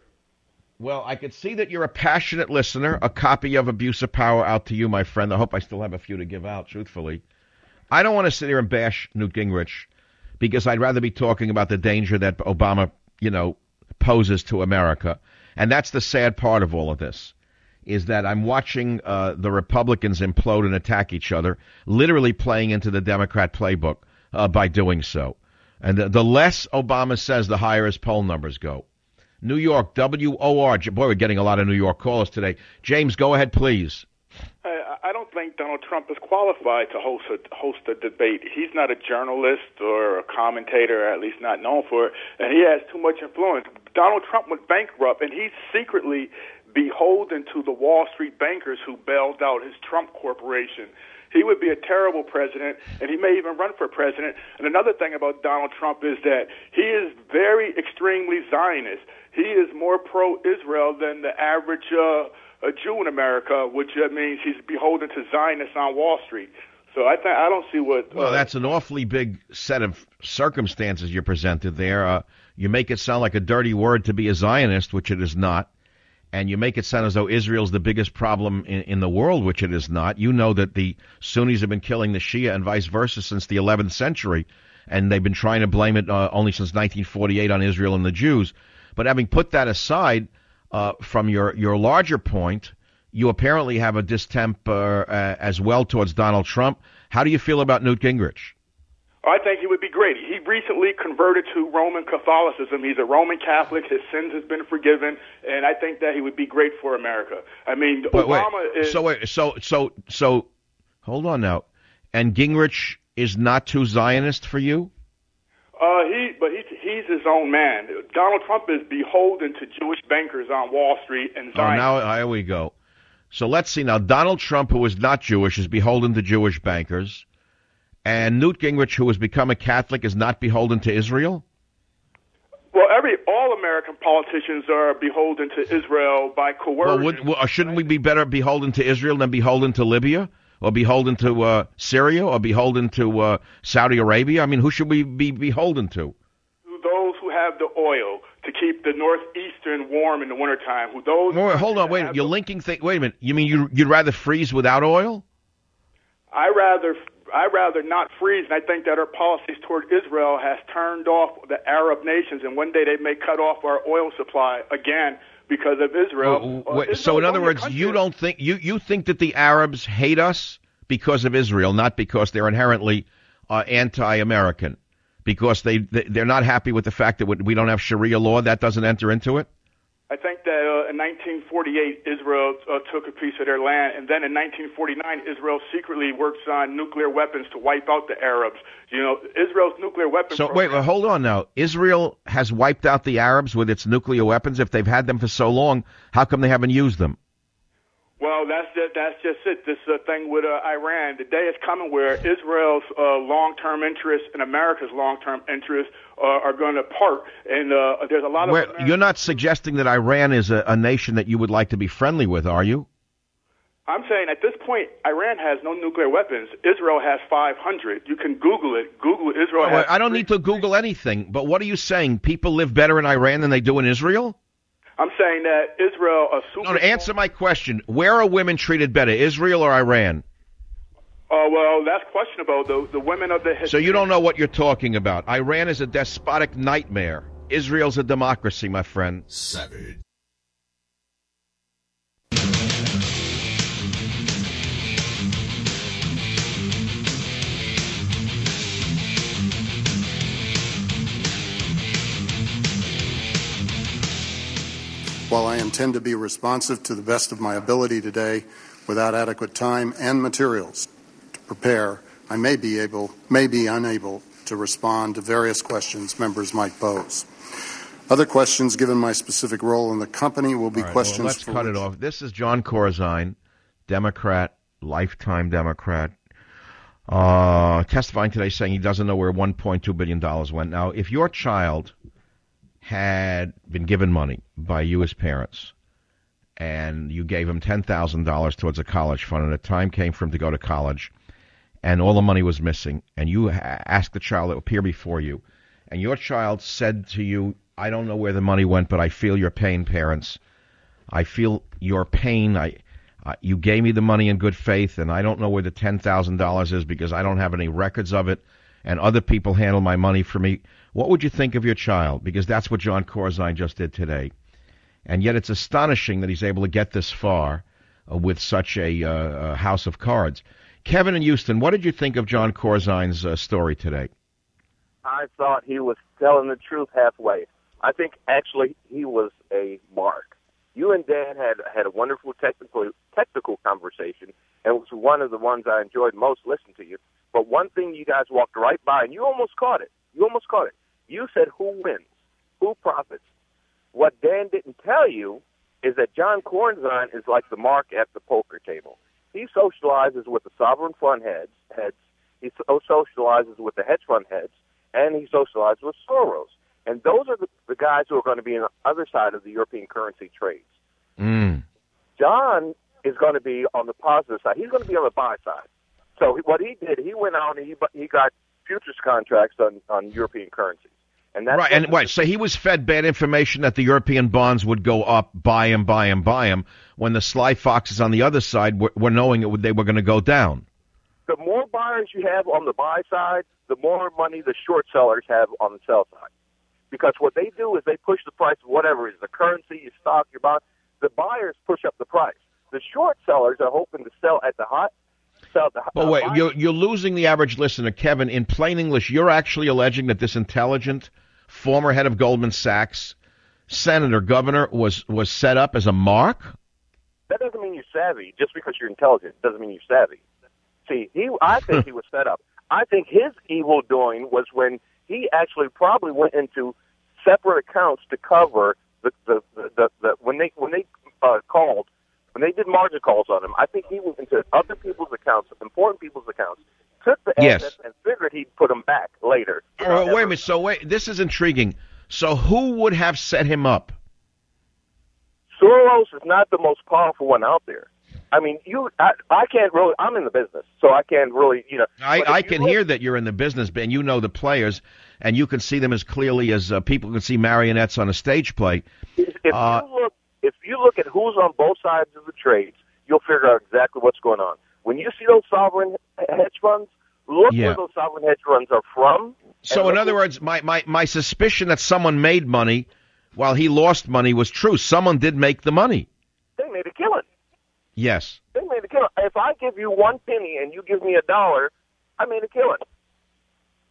Well, I could see that you're a passionate listener. A copy of Abuse of Power out to you, my friend. I hope I still have a few to give out, truthfully. I don't want to sit here and bash Newt Gingrich because I'd rather be talking about the danger that Obama, poses to America. And that's the sad part of all of this, is that I'm watching the Republicans implode and attack each other, literally playing into the Democrat playbook by doing so. And the less Obama says, the higher his poll numbers go. New York, WOR. Boy, we're getting a lot of New York callers today. James, go ahead, please. I don't think Donald Trump is qualified to host a debate. He's not a journalist or a commentator, or at least not known for it, and he has too much influence. Donald Trump went bankrupt, and he's secretly beholden to the Wall Street bankers who bailed out his Trump Corporation. He would be a terrible president, and he may even run for president. And another thing about Donald Trump is that he is very extremely Zionist. He is more pro-Israel than the average a Jew in America, which means he's beholden to Zionists on Wall Street. So I don't see what... Well, that's an awfully big set of circumstances you presented there. You make it sound like a dirty word to be a Zionist, which it is not. And you make it sound as though Israel's the biggest problem in the world, which it is not. You know that the Sunnis have been killing the Shia and vice versa since the 11th century, and they've been trying to blame it only since 1948 on Israel and the Jews. But having put that aside, from your larger point, you apparently have a distemper as well towards Donald Trump. How do you feel about Newt Gingrich? I think he would be great. He recently converted to Roman Catholicism. He's a Roman Catholic. His sins have been forgiven, and I think that he would be great for America. I mean, Obama is... So, hold on now. And Gingrich is not too Zionist for you? He's his own man. Donald Trump is beholden to Jewish bankers on Wall Street and Zionists. Oh, now here we go. So let's see now. Donald Trump, who is not Jewish, is beholden to Jewish bankers. And Newt Gingrich, who has become a Catholic, is not beholden to Israel? Well, all American politicians are beholden to Israel by coercion. Well, shouldn't we be better beholden to Israel than beholden to Libya? Or beholden to Syria? Or beholden to Saudi Arabia? I mean, who should we be beholden to? Those who have the oil to keep the northeastern warm in the wintertime. Hold on, wait. You're linking things. Wait a minute. You mean you'd rather freeze without oil? I rather not freeze, and I think that our policies toward Israel has turned off the Arab nations, and one day they may cut off our oil supply again because of Israel. So in other words, you don't think you think that the Arabs hate us because of Israel, not because they're inherently anti-American. because they're not happy with the fact that we don't have Sharia law? That doesn't enter into it? I think that in 1948, Israel took a piece of their land, and then in 1949, Israel secretly works on nuclear weapons to wipe out the Arabs. You know, Israel's nuclear weapons. So wait, hold on now. Israel has wiped out the Arabs with its nuclear weapons. If they've had them for so long, how come they haven't used them? Well, that's just it. This thing with Iran, the day is coming where Israel's long-term interests and America's long-term interests are going to part. And there's a lot of... You're not suggesting that Iran is a nation that you would like to be friendly with, are you? I'm saying at this point, Iran has no nuclear weapons. Israel has 500. You can Google it. Google Israel has... I don't need to Google anything, but what are you saying? People live better in Iran than they do in Israel? I'm saying that Israel... Answer my question. Where are women treated better, Israel or Iran? Well, that's questionable. The women of the... So you don't know what you're talking about. Iran is a despotic nightmare. Israel's a democracy, my friend. Savage. While I intend to be responsive to the best of my ability today, without adequate time and materials to prepare, I may be unable to respond to various questions members might pose. Other questions, given my specific role in the company, will be questions. Well, let's cut it off. This is John Corzine, Democrat, lifetime Democrat, testifying today saying he doesn't know where $1.2 billion went. Now, if your child had been given money by you as parents, and you gave him $10,000 towards a college fund, and the time came for him to go to college, and all the money was missing, and you asked the child to appear before you, and your child said to you, I don't know where the money went, but I feel your pain, parents. I feel your pain. You gave me the money in good faith, and I don't know where the $10,000 is because I don't have any records of it, and other people handle my money for me. What would you think of your child? Because that's what John Corzine just did today. And yet it's astonishing that he's able to get this far with such a house of cards. Kevin in Houston, what did you think of John Corzine's story today? I thought he was telling the truth halfway. I think actually he was a mark. You and Dan had a wonderful technical conversation, and it was one of the ones I enjoyed most listening to you. But one thing you guys walked right by, and you almost caught it. You said who wins, who profits. What Dan didn't tell you is that John Corzine is like the mark at the poker table. He socializes with the sovereign fund heads. He socializes with the hedge fund heads, and he socializes with Soros. And those are the guys who are going to be on the other side of the European currency trades. John is going to be on the positive side. He's going to be on the buy side. So what he did, he went out and he got futures contracts on European currencies. And that's right, and right. So he was fed bad information that the European bonds would go up, buy them, when the sly foxes on the other side were knowing they were going to go down. The more buyers you have on the buy side, the more money the short sellers have on the sell side. Because what they do is they push the price of whatever it is, the currency, your stock, your bond. The buyers push up the price. The short sellers are hoping to sell at the hot. But wait, you're losing the average listener. Kevin, in plain English, you're actually alleging that this intelligent former head of Goldman Sachs, senator, governor, was set up as a mark? That doesn't mean you're savvy. Just because you're intelligent doesn't mean you're savvy. See, I think he was set up. I think his evil doing was when he actually probably went into separate accounts to cover when they called. When they did margin calls on him, I think he went into other people's accounts, important people's accounts, took the assets and figured he'd put them back later. Wait a minute. So this is intriguing. So who would have set him up? Soros is not the most powerful one out there. I mean, I can't really. I'm in the business, so I can't really. I can hear that you're in the business, and you know the players, and you can see them as clearly as people can see marionettes on a stage play. If you look at who's on both sides of the trades, you'll figure out exactly what's going on. When you see those sovereign hedge funds, look where those sovereign hedge funds are from. So, in other words, my suspicion that someone made money while he lost money was true. Someone did make the money. They made a killing. Yes. They made a killing. If I give you 1 penny and you give me $1, I made a killing.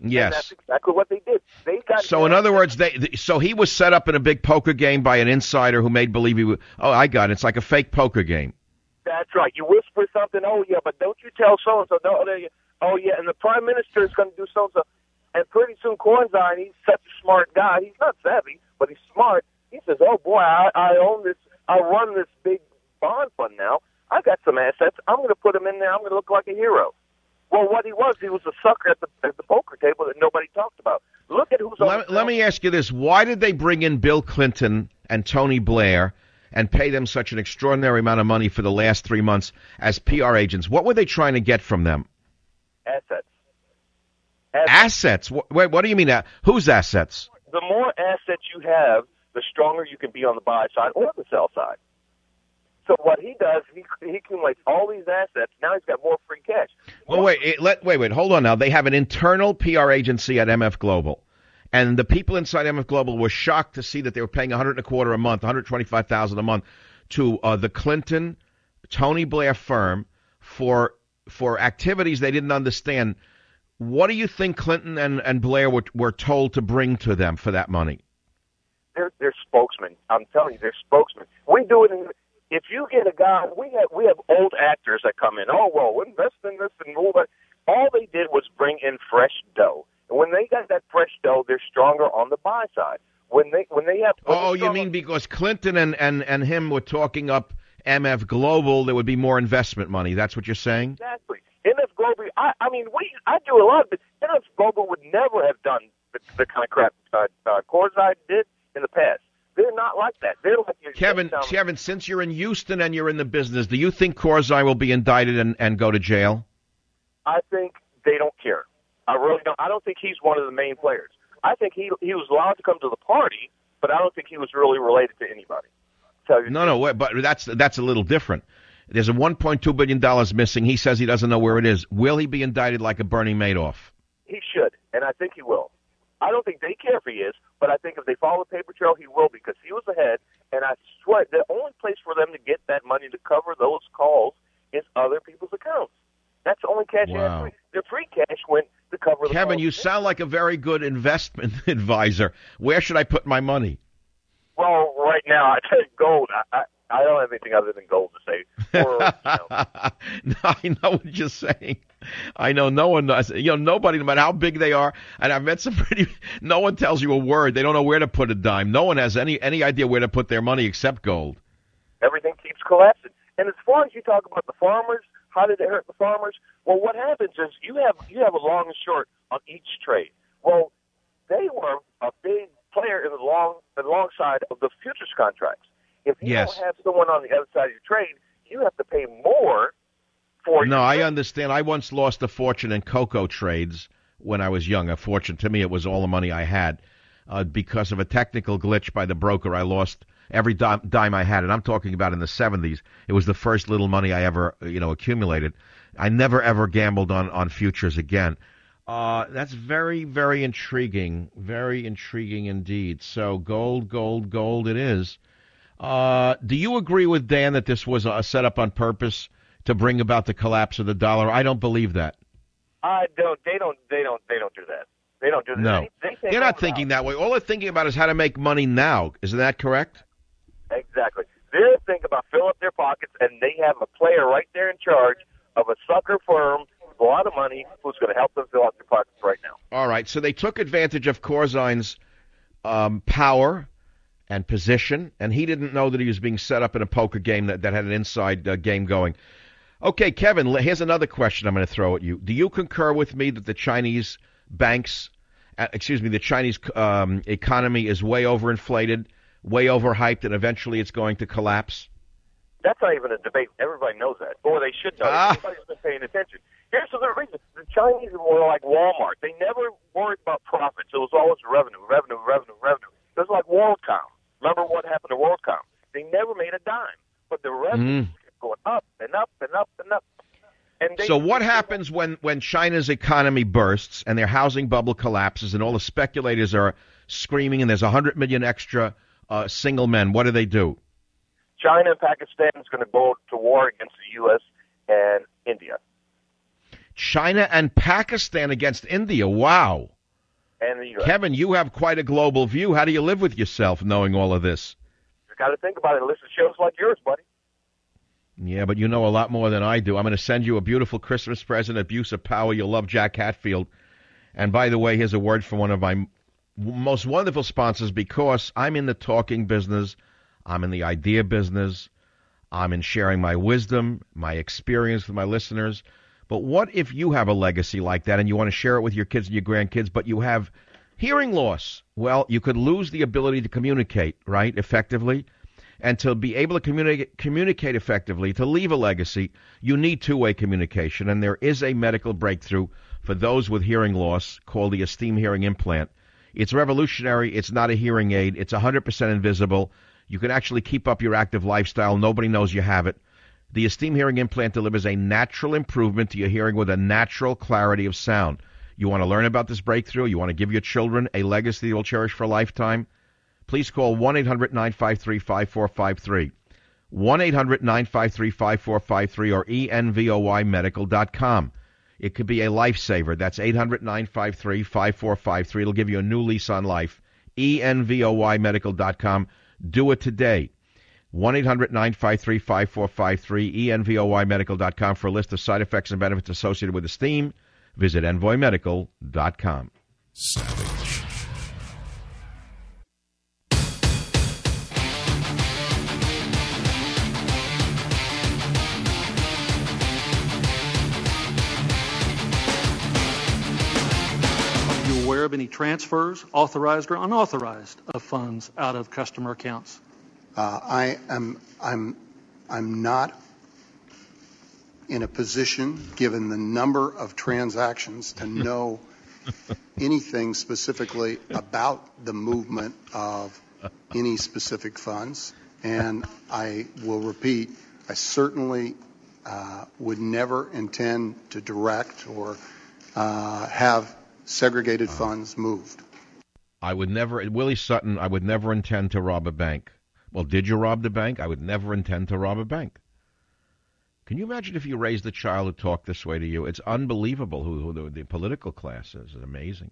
And that's exactly what they did. They got. So in other words, so he was set up in a big poker game by an insider who made believe he was. Oh, I got it. It's like a fake poker game. That's right. You whisper something. Oh yeah, but don't you tell so and so. Oh yeah, and the prime minister is going to do so and so. And pretty soon, Corzine, he's such a smart guy. He's not savvy, but he's smart. He says, "Oh boy, I own this. I run this big bond fund now. I got some assets. I'm going to put them in there. I'm going to look like a hero." Well, what he was a sucker at the poker table that nobody talked about. Look at who's on. Let me ask you this: why did they bring in Bill Clinton and Tony Blair and pay them such an extraordinary amount of money for the last 3 months as PR agents? What were they trying to get from them? Assets. Assets? Wait, what do you mean? Whose assets? The more assets you have, the stronger you can be on the buy side or the sell side. So what he does, he accumulates all these assets. Now he's got more free cash. Well, wait. Hold on now. They have an internal PR agency at MF Global, and the people inside MF Global were shocked to see that they were paying $125,000 a month, $125,000 a month to the Clinton, Tony Blair firm for activities they didn't understand. What do you think Clinton and Blair were told to bring to them for that money? They're spokesmen. I'm telling you, they're spokesmen. We do it in. If you get a guy, we have old actors that come in. Oh well, invest in this and all that. All they did was bring in fresh dough, and when they got that fresh dough, they're stronger on the buy side. When they have. Oh, you mean because Clinton and him were talking up MF Global, there would be more investment money. That's what you're saying? Exactly. MF Global. I do a lot, but MF Global would never have done the kind of crap Corzine did in the past. They're not like that. They're like your Kevin, since you're in Houston and you're in the business, do you think Corzine will be indicted and go to jail? I think they don't care. I really don't. I don't think he's one of the main players. I think he was allowed to come to the party, but I don't think he was really related to anybody. No, but that's a little different. There's a $1.2 billion missing. He says he doesn't know where it is. Will he be indicted like a Bernie Madoff? He should, and I think he will. I don't think they care if he is, but I think if they follow the paper trail, he will, because he was ahead, and I swear the only place for them to get that money to cover those calls is other people's accounts. That's the only cash they have. Their free cash went to cover the Kevin, you sound like a very good investment advisor. Where should I put my money? Well, right now, I take gold. I don't have anything other than gold to say. No, I know what you're saying. I know no one does. Nobody, no matter how big they are, and I've met some no one tells you a word. They don't know where to put a dime. No one has any idea where to put their money except gold. Everything keeps collapsing. And as far as you talk about the farmers, how did it hurt the farmers? Well, what happens is you have a long and short on each trade. Well, they were a big player in the long side of the futures contracts. If you don't have someone on the other side of your trade, you have to pay more for. No, I understand. I once lost a fortune in cocoa trades when I was young. A fortune to me, it was all the money I had. Because of a technical glitch by the broker, I lost every dime I had, and I'm talking about in the 70s. It was the first little money I ever, accumulated. I never ever gambled on futures again. That's very, very intriguing. Very intriguing indeed. So gold it is. Do you agree with Dan that this was a setup on purpose to bring about the collapse of the dollar? I don't believe that. I don't. They don't do that. They don't do that. No, they're not thinking that way. All they're thinking about is how to make money now. Isn't that correct? Exactly. They're thinking about filling up their pockets, and they have a player right there in charge of a sucker firm with a lot of money who's going to help them fill up their pockets right now. All right. So they took advantage of Corzine's power and position, and he didn't know that he was being set up in a poker game that had an inside game going. Okay, Kevin, here's another question I'm going to throw at you. Do you concur with me that the Chinese the Chinese economy is way overinflated, way overhyped, and eventually it's going to collapse? That's not even a debate. Everybody knows that. Or they should know. Everybody's been paying attention. Here's the reason. The Chinese were like Walmart. They never worried about profits. It was always revenue. It was like WorldCom. Remember what happened to WorldCom? They never made a dime, but the revenue kept going up and up and up and up. And so what happens when China's economy bursts and their housing bubble collapses and all the speculators are screaming and there's 100 million extra single men? What do? China and Pakistan is going to go to war against the U.S. and India. China and Pakistan against India. Wow. and the U.S. Kevin, you have quite a global view. How do you live with yourself knowing all of this? You got to think about it and listen to shows like yours, buddy. Yeah, but you know a lot more than I do. I'm going to send you a beautiful Christmas present, Abuse of Power. You'll love Jack Hatfield. And by the way, here's a word from one of my most wonderful sponsors, because I'm in the talking business. I'm in the idea business. I'm in sharing my wisdom, my experience with my listeners. But what if you have a legacy like that and you want to share it with your kids and your grandkids, but you have hearing loss? Well, you could lose the ability to communicate, right, effectively. And to be able to communicate effectively, to leave a legacy, you need two-way communication. And there is a medical breakthrough for those with hearing loss called the Esteem Hearing Implant. It's revolutionary. It's not a hearing aid. It's 100% invisible. You can actually keep up your active lifestyle. Nobody knows you have it. The Esteem Hearing Implant delivers a natural improvement to your hearing with a natural clarity of sound. You want to learn about this breakthrough? You want to give your children a legacy you'll cherish for a lifetime? Please call 1-800-953-5453. 1-800-953-5453 or envoymedical.com. It could be a lifesaver. That's 800-953-5453. It'll give you a new lease on life. envoymedical.com. Do it today. 1-800-953-5453, envoymedical.com for a list of side effects and benefits associated with Esteem. Visit envoymedical.com. Savage. Are you aware of any transfers, authorized or unauthorized, of funds out of customer accounts? I'm not in a position, given the number of transactions, to know anything specifically about the movement of any specific funds. And I will repeat, I certainly would never intend to direct or have segregated funds moved. Willie Sutton, I would never intend to rob a bank. Well, did you rob the bank? I would never intend to rob a bank. Can you imagine if you raised a child who talked this way to you? It's unbelievable who the political class is. It's amazing.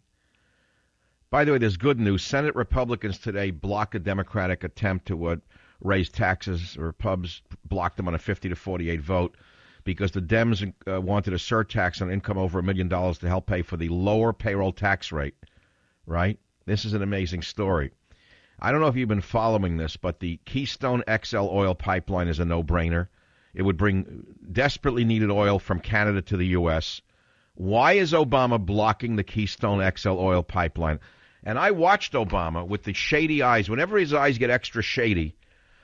By the way, there's good news. Senate Republicans today blocked a Democratic attempt to raise taxes, or pubs blocked them on a 50-48 vote, because the Dems wanted a surtax on income over $1 million to help pay for the lower payroll tax rate, right? This is an amazing story. I don't know if you've been following this, but the Keystone XL oil pipeline is a no-brainer. It would bring desperately needed oil from Canada to the U.S. Why is Obama blocking the Keystone XL oil pipeline? And I watched Obama with the shady eyes. Whenever his eyes get extra shady,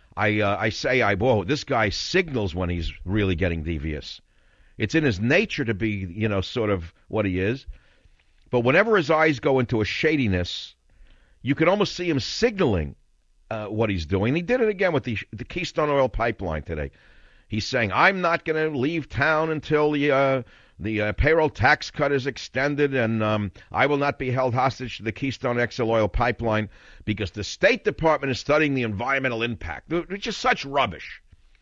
I say, whoa, this guy signals when he's really getting devious. It's in his nature to be, sort of what he is. But whenever his eyes go into a shadiness, you can almost see him signaling what he's doing. He did it again with the Keystone Oil Pipeline today. He's saying, I'm not going to leave town until the payroll tax cut is extended, and I will not be held hostage to the Keystone XL Oil Pipeline because the State Department is studying the environmental impact, which is such rubbish.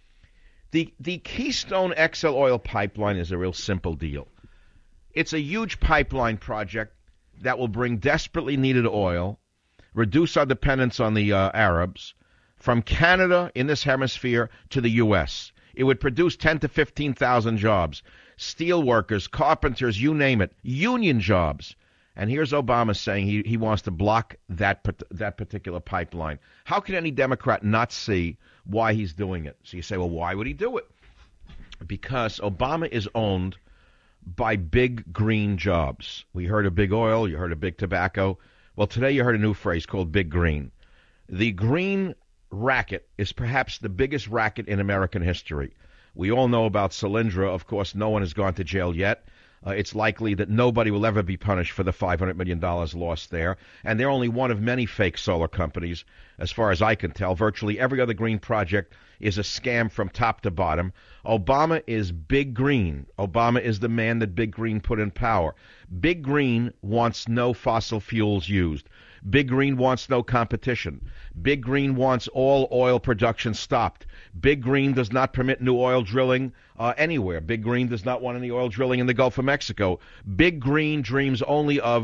The Keystone XL Oil Pipeline is a real simple deal. It's a huge pipeline project that will bring desperately needed oil, reduce our dependence on the Arabs, from Canada in this hemisphere to the U.S. It would produce 10 to 15,000 jobs, steel workers, carpenters, you name it, union jobs. And here's Obama saying he wants to block that particular pipeline. How can any Democrat not see why he's doing it? So you say, well, why would he do it? Because Obama is owned by big green jobs. We heard of big oil, you heard of big tobacco. Well, today you heard a new phrase called big green. The green racket is perhaps the biggest racket in American history. We all know about Solyndra. Of course, no one has gone to jail yet. It's likely that nobody will ever be punished for the $500 million lost there. And they're only one of many fake solar companies, as far as I can tell. Virtually every other green project is a scam from top to bottom. Obama is big green. Obama is the man that big green put in power. Big green wants no fossil fuels used. Big green wants no competition. Big green wants all oil production stopped. Big green does not permit new oil drilling anywhere. Big green does not want any oil drilling in the Gulf of Mexico. Big green dreams only of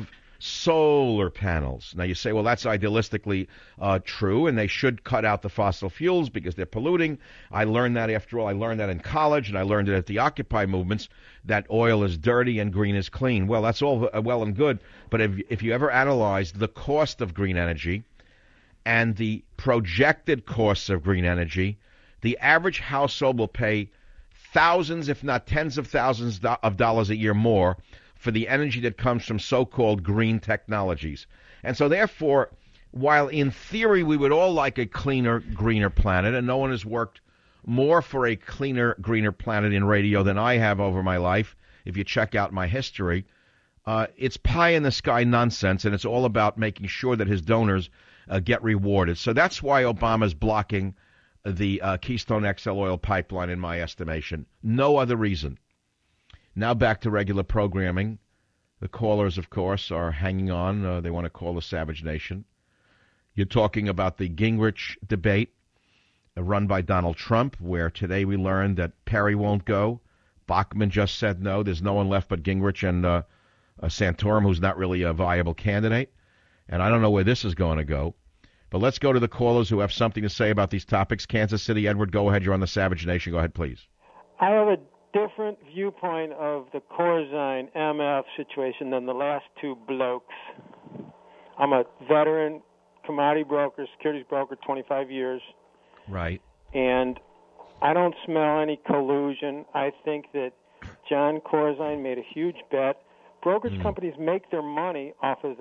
solar panels. Now you say, well, that's idealistically true, and they should cut out the fossil fuels because they're polluting. I learned that, after all. I learned that in college, and I learned it at the Occupy movements, that oil is dirty and green is clean. Well, that's all well and good, but if you ever analyze the cost of green energy and the projected costs of green energy, the average household will pay thousands, if not tens of thousands of dollars a year more for the energy that comes from so-called green technologies. And so therefore, while in theory we would all like a cleaner, greener planet, and no one has worked more for a cleaner, greener planet in radio than I have over my life, if you check out my history, it's pie-in-the-sky nonsense, and it's all about making sure that his donors get rewarded. So that's why Obama's blocking the Keystone XL oil pipeline, in my estimation. No other reason. Now back to regular programming. The callers, of course, are hanging on. They want to call the Savage Nation. You're talking about the Gingrich debate run by Donald Trump, where today we learned that Perry won't go. Bachmann just said no. There's no one left but Gingrich and Santorum, who's not really a viable candidate. And I don't know where this is going to go. But let's go to the callers who have something to say about these topics. Kansas City, Edward, go ahead. You're on the Savage Nation. Go ahead, please. I have a different viewpoint of the Corzine MF situation than the last two blokes. I'm a veteran commodity broker, securities broker, 25 years. Right. And I don't smell any collusion. I think that John Corzine made a huge bet. Brokerage companies make their money off of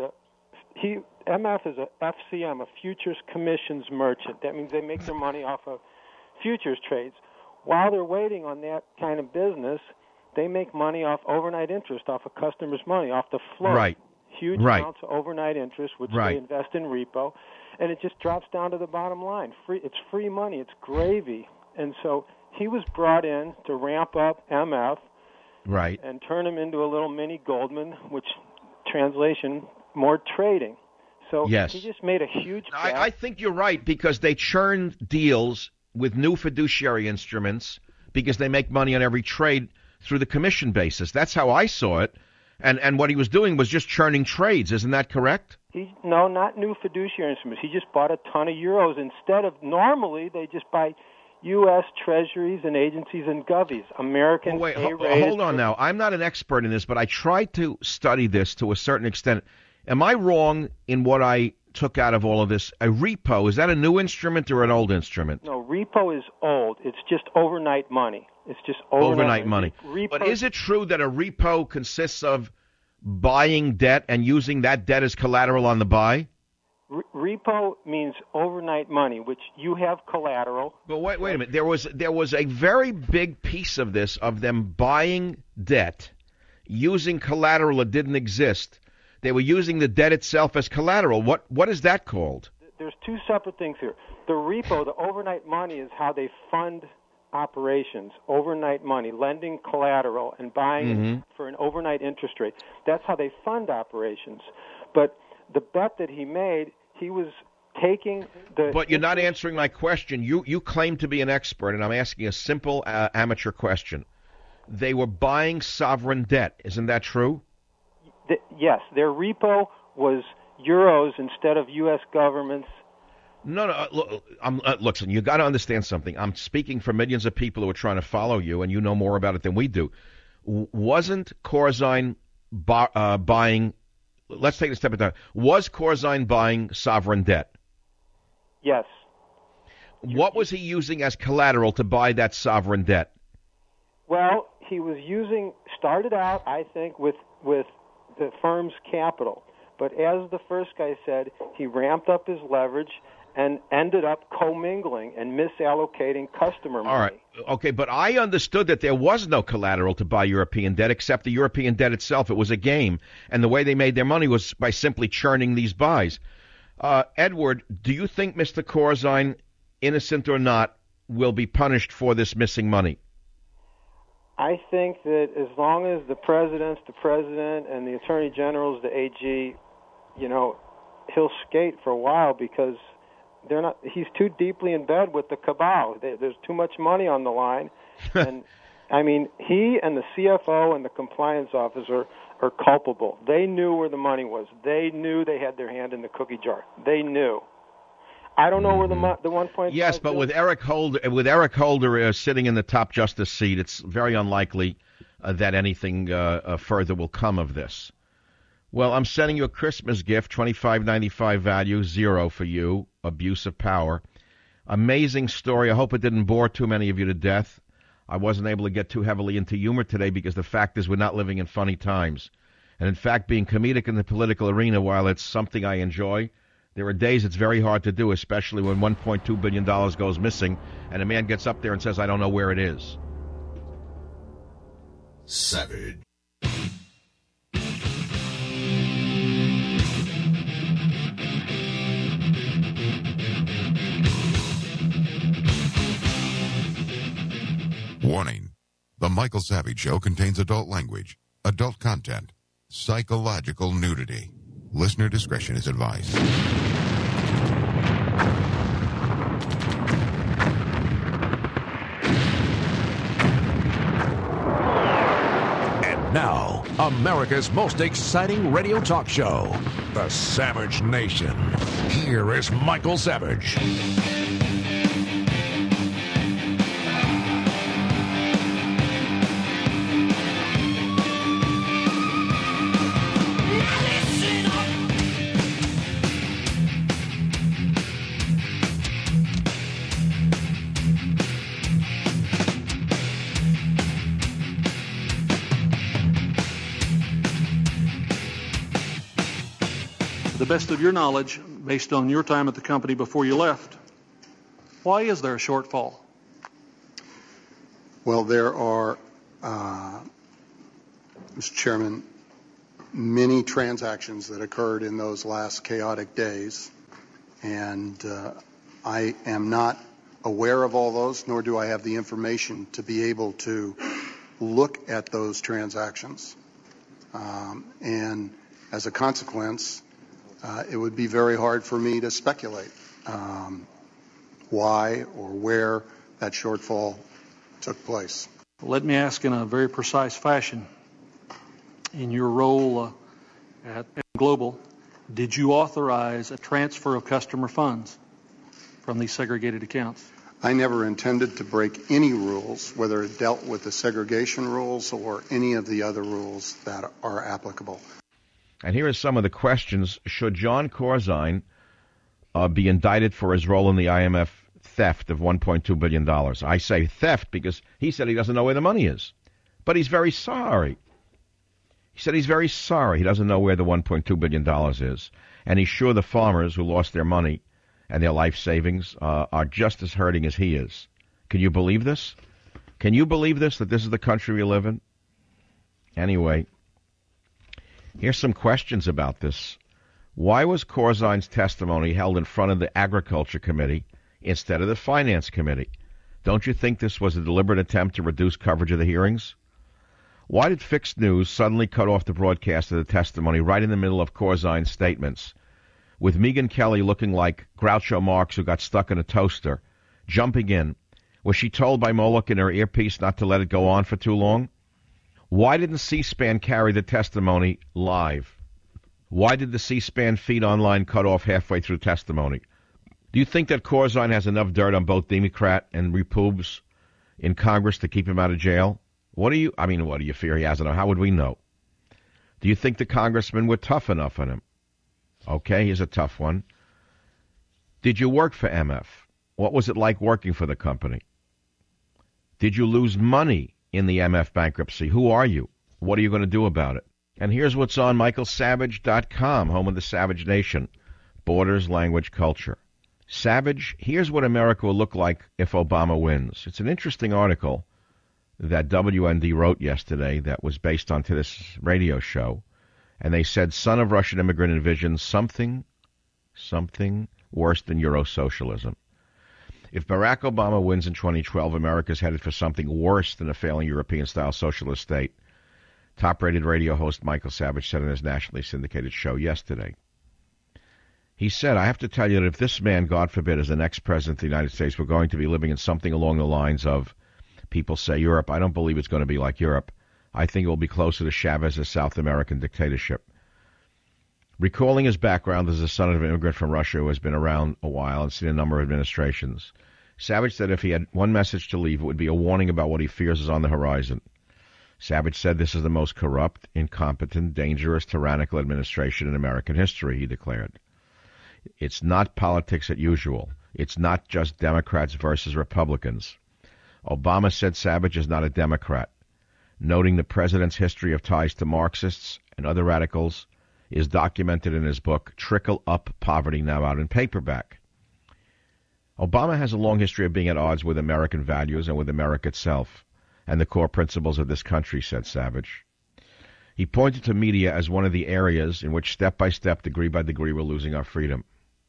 MF is a FCM, a futures commissions merchant. That means they make their money off of futures trades. While they're waiting on that kind of business, they make money off overnight interest, off of customers' money, off the float. Right. Huge amounts of overnight interest, which they invest in repo, and it just drops down to the bottom line. It's free money. It's gravy. And so he was brought in to ramp up MF and turn him into a little mini Goldman, which translation, more trading. So he just made a huge bet. I think you're right, because they churn deals with new fiduciary instruments because they make money on every trade through the commission basis. That's how I saw it. And what he was doing was just churning trades. Isn't that correct? No, not new fiduciary instruments. He just bought a ton of euros. Instead of, normally, they just buy U.S. treasuries and agencies and govies. American A-rated. Hold on now. I'm not an expert in this, but I tried to study this to a certain extent. Am I wrong in what I took out of all of this? A repo, is that a new instrument or an old instrument? No, repo is old. It's just overnight money. It's just overnight money. But is it true that a repo consists of buying debt and using that debt as collateral on the buy? Repo means overnight money, which you have collateral. But wait a minute. There was a very big piece of this, of them buying debt, using collateral that didn't exist. They were using the debt itself as collateral. What is that called? There's two separate things here. The repo, the overnight money, is how they fund operations. Overnight money, lending collateral and buying for an overnight interest rate. That's how they fund operations. But the bet that he made, he was taking the... But you're not answering my question. You claim to be an expert, and I'm asking a simple amateur question. They were buying sovereign debt. Isn't that true? Yes, their repo was euros instead of U.S. governments. No. Listen, you got to understand something. I'm speaking for millions of people who are trying to follow you, and you know more about it than we do. Wasn't Corzine buying? Let's take it a step at a time. Was Corzine buying sovereign debt? Yes. What was he using as collateral to buy that sovereign debt? Well, he was started out, I think, with the firm's capital. But as the first guy said, he ramped up his leverage and ended up commingling and misallocating customer money. All right. Okay, but I understood that there was no collateral to buy European debt except the European debt itself. It was a game. And the way they made their money was by simply churning these buys. Edward, do you think Mr. Corzine, innocent or not, will be punished for this missing money? I think that as long as the president and the attorney generals, the AG, he'll skate for a while because he's too deeply in bed with the cabal. There's too much money on the line. And I mean, he and the CFO and the compliance officer are culpable. They knew where the money was. They knew they had their hand in the cookie jar. They knew. I don't know where the 1.5. Yes, but with Eric Holder sitting in the top justice seat, it's very unlikely that anything further will come of this. Well, I'm sending you a Christmas gift, $25.95 value, $0 for you. Abuse of power. Amazing story. I hope it didn't bore too many of you to death. I wasn't able to get too heavily into humor today because the fact is we're not living in funny times. And in fact, being comedic in the political arena, while it's something I enjoy, there are days it's very hard to do, especially when $1.2 billion goes missing and a man gets up there and says, I don't know where it is. Savage. Warning. The Michael Savage Show contains adult language, adult content, psychological nudity. Listener discretion is advised. And now, America's most exciting radio talk show, The Savage Nation. Here is Michael Savage. The best of your knowledge, based on your time at the company before you left, why is there a shortfall? Well, there are, Mr. Chairman, many transactions that occurred in those last chaotic days, and I am not aware of all those, nor do I have the information to be able to look at those transactions. And as a consequence, it would be very hard for me to speculate why or where that shortfall took place. Let me ask in a very precise fashion. In your role at Global, did you authorize a transfer of customer funds from these segregated accounts? I never intended to break any rules, whether it dealt with the segregation rules or any of the other rules that are applicable. And here are some of the questions. Should John Corzine be indicted for his role in the IMF theft of $1.2 billion? I say theft because he said he doesn't know where the money is. But he's very sorry. He said he's very sorry. He doesn't know where the $1.2 billion is. And he's sure the farmers who lost their money and their life savings are just as hurting as he is. Can you believe this? Can you believe this, that this is the country we live in? Anyway, here's some questions about this. Why was Corzine's testimony held in front of the Agriculture Committee instead of the Finance Committee? Don't you think this was a deliberate attempt to reduce coverage of the hearings? Why did Fixed News suddenly cut off the broadcast of the testimony right in the middle of Corzine's statements, with Megyn Kelly looking like Groucho Marx who got stuck in a toaster, jumping in? Was she told by Moloch in her earpiece not to let it go on for too long? Why didn't C-SPAN carry the testimony live? Why did the C-SPAN feed online cut off halfway through testimony? Do you think that Corzine has enough dirt on both Democrat and Repubes in Congress to keep him out of jail? What do you fear he has enough? How would we know? Do you think the congressmen were tough enough on him? Okay, here's a tough one. Did you work for MF? What was it like working for the company? Did you lose money in the MF bankruptcy? Who are you? What are you going to do about it? And here's what's on michaelsavage.com, home of the Savage Nation. Borders, language, culture. Savage, here's what America will look like if Obama wins. It's an interesting article that WND wrote yesterday that was based on this radio show. And they said, son of Russian immigrant envisions something worse than Eurosocialism. If Barack Obama wins in 2012, America's headed for something worse than a failing European-style socialist state. Top-rated radio host Michael Savage said on his nationally syndicated show yesterday. He said, I have to tell you that if this man, God forbid, is the next president of the United States, we're going to be living in something along the lines of, people say Europe. I don't believe it's going to be like Europe. I think it will be closer to Chavez's South American dictatorship. Recalling his background as the son of an immigrant from Russia who has been around a while and seen a number of administrations, Savage said if he had one message to leave, it would be a warning about what he fears is on the horizon. Savage said this is the most corrupt, incompetent, dangerous, tyrannical administration in American history, he declared. It's not politics as usual. It's not just Democrats versus Republicans. Obama said Savage is not a Democrat, noting the president's history of ties to Marxists and other radicals is documented in his book, Trickle Up Poverty, now out in paperback. Obama has a long history of being at odds with American values and with America itself and the core principles of this country, said Savage. He pointed to media as one of the areas in which step by step, degree by degree, we're losing our freedom.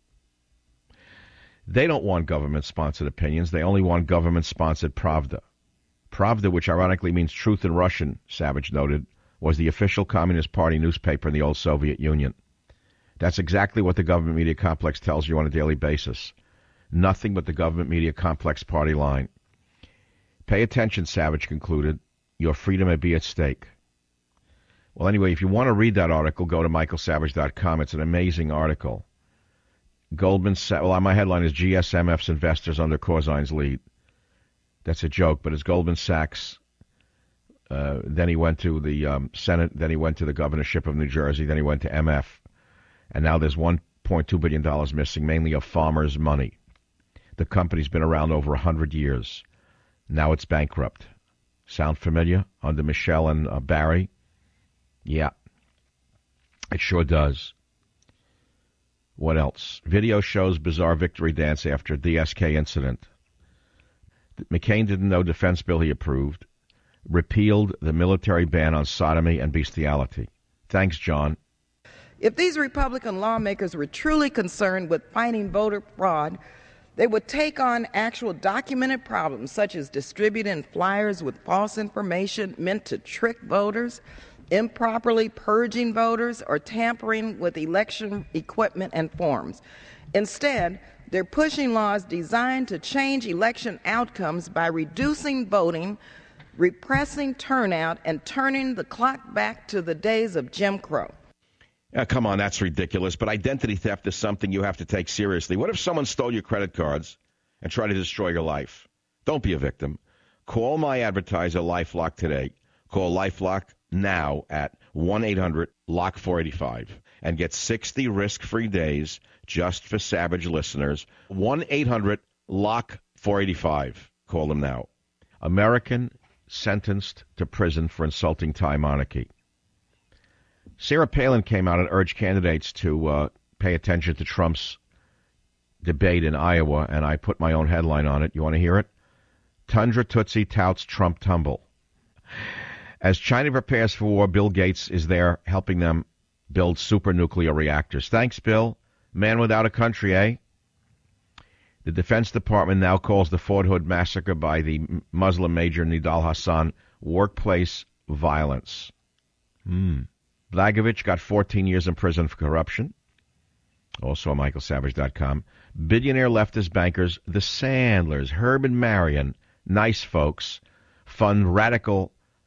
They don't want government-sponsored opinions. They only want government-sponsored Pravda. Pravda, which ironically means truth in Russian, Savage noted, was the official Communist Party newspaper in the old Soviet Union. That's exactly what the government media complex tells you on a daily basis. Nothing but the government media complex party line. Pay attention, Savage concluded. Your freedom may be at stake. Well, anyway, if you want to read that article, go to michaelsavage.com. It's an amazing article. Goldman Sachs, well, my headline is GSMF's investors under Corzine's lead. That's a joke, but it's Goldman Sachs. Then he went to the Senate. Then he went to the governorship of New Jersey. Then he went to MF. And now there's $1.2 billion missing, mainly of farmers' money. The company's been around over 100 years. Now it's bankrupt. Sound familiar? Under Michelle and Barry? Yeah. It sure does. What else? Video shows bizarre victory dance after DSK incident. McCain didn't know defense bill he approved. Repealed the military ban on sodomy and bestiality. Thanks, John. If these Republican lawmakers were truly concerned with fighting voter fraud, they would take on actual documented problems such as distributing flyers with false information meant to trick voters, improperly purging voters, or tampering with election equipment and forms. Instead, they're pushing laws designed to change election outcomes by reducing voting, repressing turnout, and turning the clock back to the days of Jim Crow. Come on, that's ridiculous. But identity theft is something you have to take seriously. What if someone stole your credit cards and tried to destroy your life? Don't be a victim. Call my advertiser, LifeLock, today. Call LifeLock now at 1-800-LOCK-485 and get 60 risk-free days just for Savage listeners. 1-800-LOCK-485. Call them now. American sentenced to prison for insulting Thai monarchy. Sarah Palin came out and urged candidates to pay attention to Trump's debate in Iowa, and I put my own headline on it. You want to hear it? Tundra Tootsie touts Trump tumble. As China prepares for war, Bill Gates is there helping them build super nuclear reactors. Thanks, Bill. Man without a country, eh? The Defense Department now calls the Fort Hood massacre by the Muslim major Nidal Hassan workplace violence. Blagojevich got 14 years in prison for corruption. Also on michaelsavage.com. Billionaire leftist bankers, the Sandlers, Herb and Marion, nice folks, fund radical,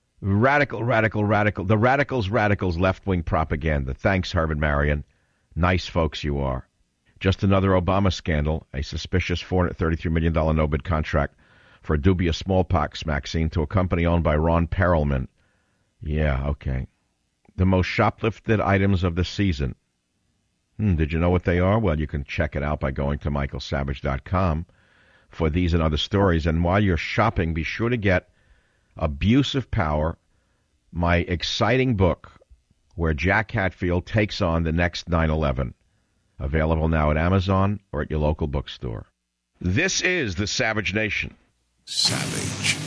the radicals left-wing propaganda. Thanks, Herb and Marion. Nice folks you are. Just another Obama scandal, a suspicious $433 million no-bid contract for a dubious smallpox vaccine to a company owned by Ron Perelman. Yeah, okay. The most shoplifted items of the season. Did you know what they are? Well, you can check it out by going to michaelsavage.com for these and other stories. And while you're shopping, be sure to get Abuse of Power, my exciting book where Jack Hatfield takes on the next 9/11. Available now at Amazon or at your local bookstore. This is the Savage Nation. Savage.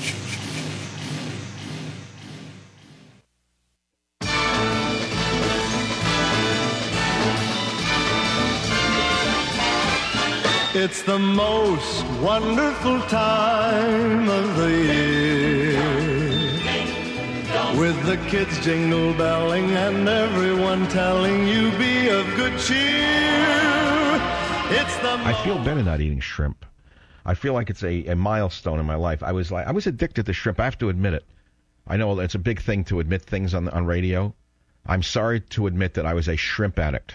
It's the most wonderful time of the year, with the kids jingle belling and everyone telling you be of good cheer. It's the I feel better not eating shrimp. I feel like it's a milestone in my life. I was addicted to shrimp. I have to admit it. I know it's a big thing to admit things on radio. I'm sorry to admit that I was a shrimp addict.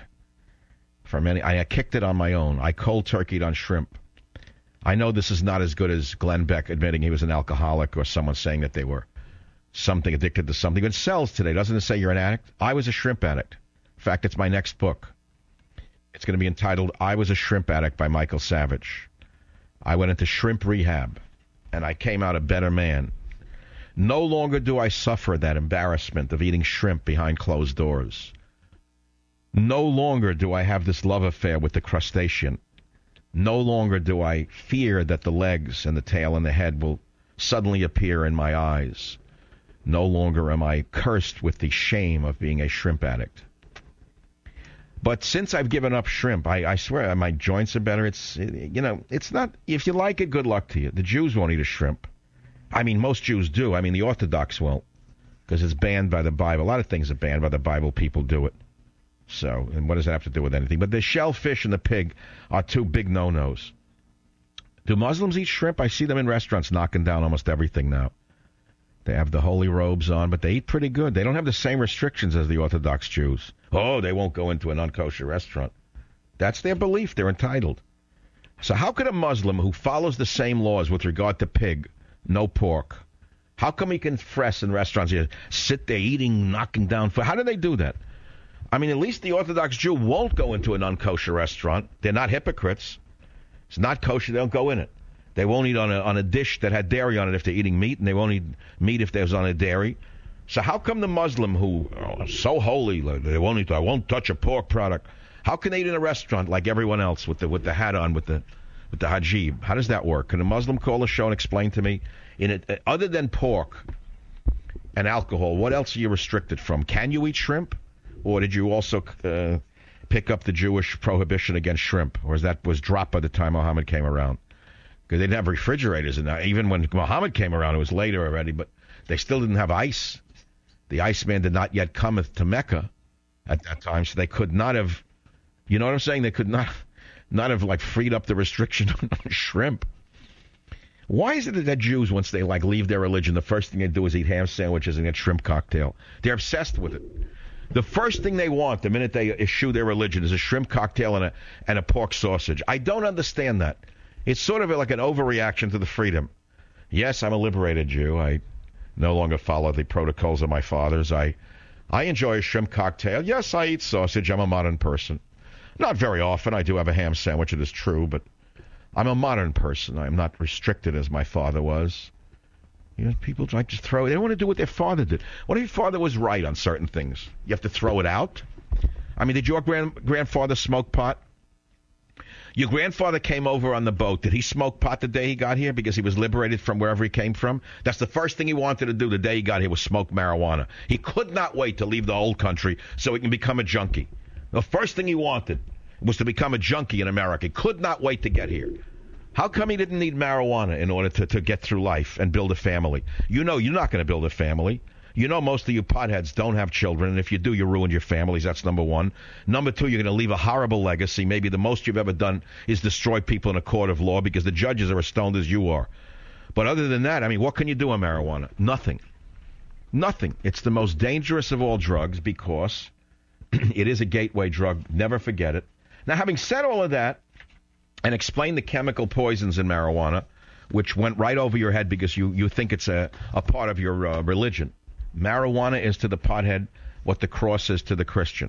I kicked it on my own. I cold turkeyed on shrimp. I know this is not as good as Glenn Beck admitting he was an alcoholic or someone saying that they were addicted to something. It sells today. Doesn't it say you're an addict? I was a shrimp addict. In fact, it's my next book. It's going to be entitled I Was a Shrimp Addict by Michael Savage. I went into shrimp rehab, and I came out a better man. No longer do I suffer that embarrassment of eating shrimp behind closed doors. No longer do I have this love affair with the crustacean. No longer do I fear that the legs and the tail and the head will suddenly appear in my eyes. No longer am I cursed with the shame of being a shrimp addict. But since I've given up shrimp, I swear my joints are better. It's not, if you like it, good luck to you. The Jews won't eat a shrimp. I mean, most Jews do. I mean, the Orthodox won't, because it's banned by the Bible. A lot of things are banned by the Bible. People do it. So, and what does that have to do with anything? But the shellfish and the pig are two big no-nos. Do Muslims eat shrimp? I see them in restaurants knocking down almost everything now. They have the holy robes on, but they eat pretty good. They don't have the same restrictions as the Orthodox Jews. Oh, they won't go into an unkosher restaurant. That's their belief. They're entitled. So how could a Muslim who follows the same laws with regard to pig, no pork, how come he can fresh in restaurants here, sit there eating, knocking down food? How do they do that? I mean, at least the Orthodox Jew won't go into an unkosher restaurant. They're not hypocrites. It's not kosher. They don't go in it. They won't eat on a dish that had dairy on it if they're eating meat, and they won't eat meat if there's on a dairy. So how come the Muslim who is so holy, they won't eat, I won't touch a pork product, how can they eat in a restaurant like everyone else with the hat on, with the hijab? How does that work? Can a Muslim call the show and explain to me, other than pork and alcohol, what else are you restricted from? Can you eat shrimp? Or did you also pick up the Jewish prohibition against shrimp? Or was dropped by the time Muhammad came around? Because they didn't have refrigerators. And even when Muhammad came around, it was later already, but they still didn't have ice. The Iceman did not yet come to Mecca at that time, so they could not have, you know what I'm saying? They could not have like freed up the restriction on shrimp. Why is it that Jews, once they like leave their religion, the first thing they do is eat ham sandwiches and get shrimp cocktail? They're obsessed with it. The first thing they want the minute they eschew their religion is a shrimp cocktail and a pork sausage. I don't understand that. It's sort of like an overreaction to the freedom. Yes, I'm a liberated Jew. I no longer follow the protocols of my fathers. I enjoy a shrimp cocktail. Yes, I eat sausage. I'm a modern person. Not very often. I do have a ham sandwich, it is true, but I'm a modern person. I'm not restricted as my father was. You know, people like to throw it. They don't want to do what their father did. What if your father was right on certain things? You have to throw it out? I mean, did your grandfather smoke pot? Your grandfather came over on the boat. Did he smoke pot the day he got here because he was liberated from wherever he came from? That's the first thing he wanted to do the day he got here was smoke marijuana. He could not wait to leave the old country so he can become a junkie. The first thing he wanted was to become a junkie in America. He could not wait to get here. How come he didn't need marijuana in order to get through life and build a family? You know you're not going to build a family. You know most of you potheads don't have children, and if you do, you ruined your families. That's number one. Number two, you're going to leave a horrible legacy. Maybe the most you've ever done is destroy people in a court of law because the judges are as stoned as you are. But other than that, I mean, what can you do on marijuana? Nothing. Nothing. It's the most dangerous of all drugs because it is a gateway drug. Never forget it. Now, having said all of that, and explain the chemical poisons in marijuana, which went right over your head because you think it's a part of your religion. Marijuana is to the pothead what the cross is to the Christian.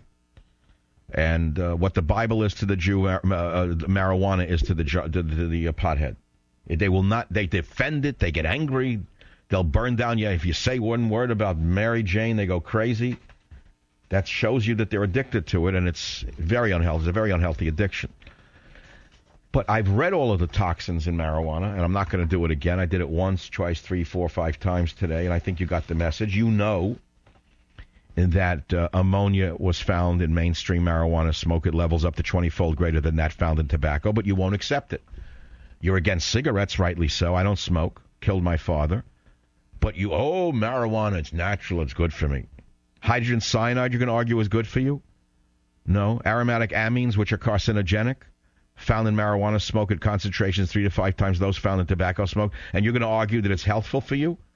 And what the Bible is to the Jew, marijuana is to the pothead. They will not, they defend it, they get angry, they'll burn down you. If you say one word about Mary Jane, they go crazy. That shows you that they're addicted to it, and it's very unhealthy. It's a very unhealthy addiction. But I've read all of the toxins in marijuana, and I'm not going to do it again. I did it once, twice, 3, 4, 5 times today, and I think you got the message. You know that ammonia was found in mainstream marijuana smoke at levels up to 20-fold greater than that found in tobacco, but you won't accept it. You're against cigarettes, rightly so. I don't smoke. Killed my father. But marijuana, it's natural, it's good for me. Hydrogen cyanide, you're going to argue is good for you? No. Aromatic amines, which are carcinogenic, found in marijuana smoke at concentrations 3 to 5 times those found in tobacco smoke, and you're going to argue that it's healthful for you?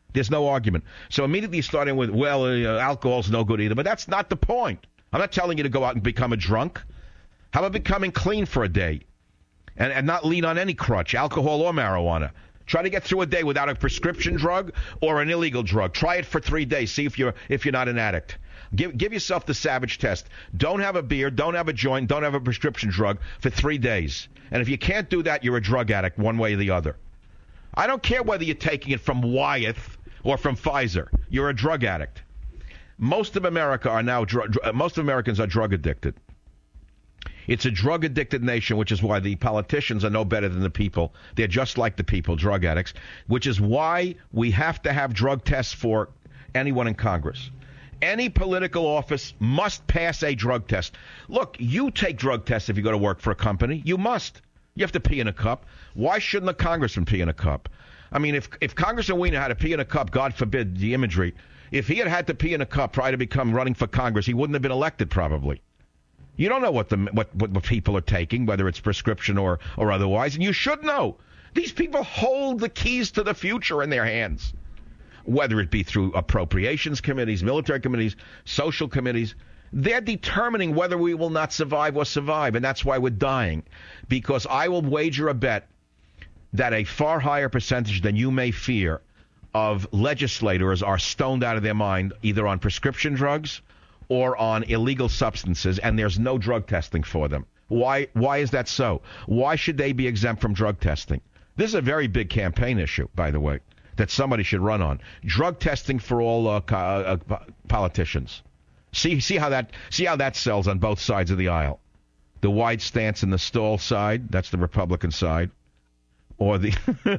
There's no argument. So immediately starting with, well, alcohol's no good either. But that's not the point. I'm not telling you to go out and become a drunk. How about becoming clean for a day and not lean on any crutch, alcohol or marijuana? Try to get through a day without a prescription drug or an illegal drug. Try it for 3 days. See if you're not an addict. Give yourself the Savage test. Don't have a beer, don't have a joint, don't have a prescription drug for 3 days. And if you can't do that, you're a drug addict one way or the other. I don't care whether you're taking it from Wyeth or from Pfizer. You're a drug addict. Most of America are now most Americans are drug addicted. It's a drug addicted nation, which is why the politicians are no better than the people. They're just like the people, drug addicts, which is why we have to have drug tests for anyone in Congress. Any political office must pass a drug test. Look, you take drug tests if you go to work for a company. You must. You have to pee in a cup. Why shouldn't a congressman pee in a cup? I mean, if Congressman Weiner had to pee in a cup, God forbid the imagery, if he had to pee in a cup prior to become running for Congress, he wouldn't have been elected probably. You don't know what people are taking, whether it's prescription or otherwise, and you should know. These people hold the keys to the future in their hands, whether it be through appropriations committees, military committees, social committees. They're determining whether we will not survive or survive, and that's why we're dying. Because I will wager a bet that a far higher percentage than you may fear of legislators are stoned out of their mind, either on prescription drugs or on illegal substances, and there's no drug testing for them. Why is that so? Why should they be exempt from drug testing? This is a very big campaign issue, by the way, that somebody should run on. Drug testing for all politicians. See how that sells on both sides of the aisle. The wide stance in the stall side, that's the Republican side, or the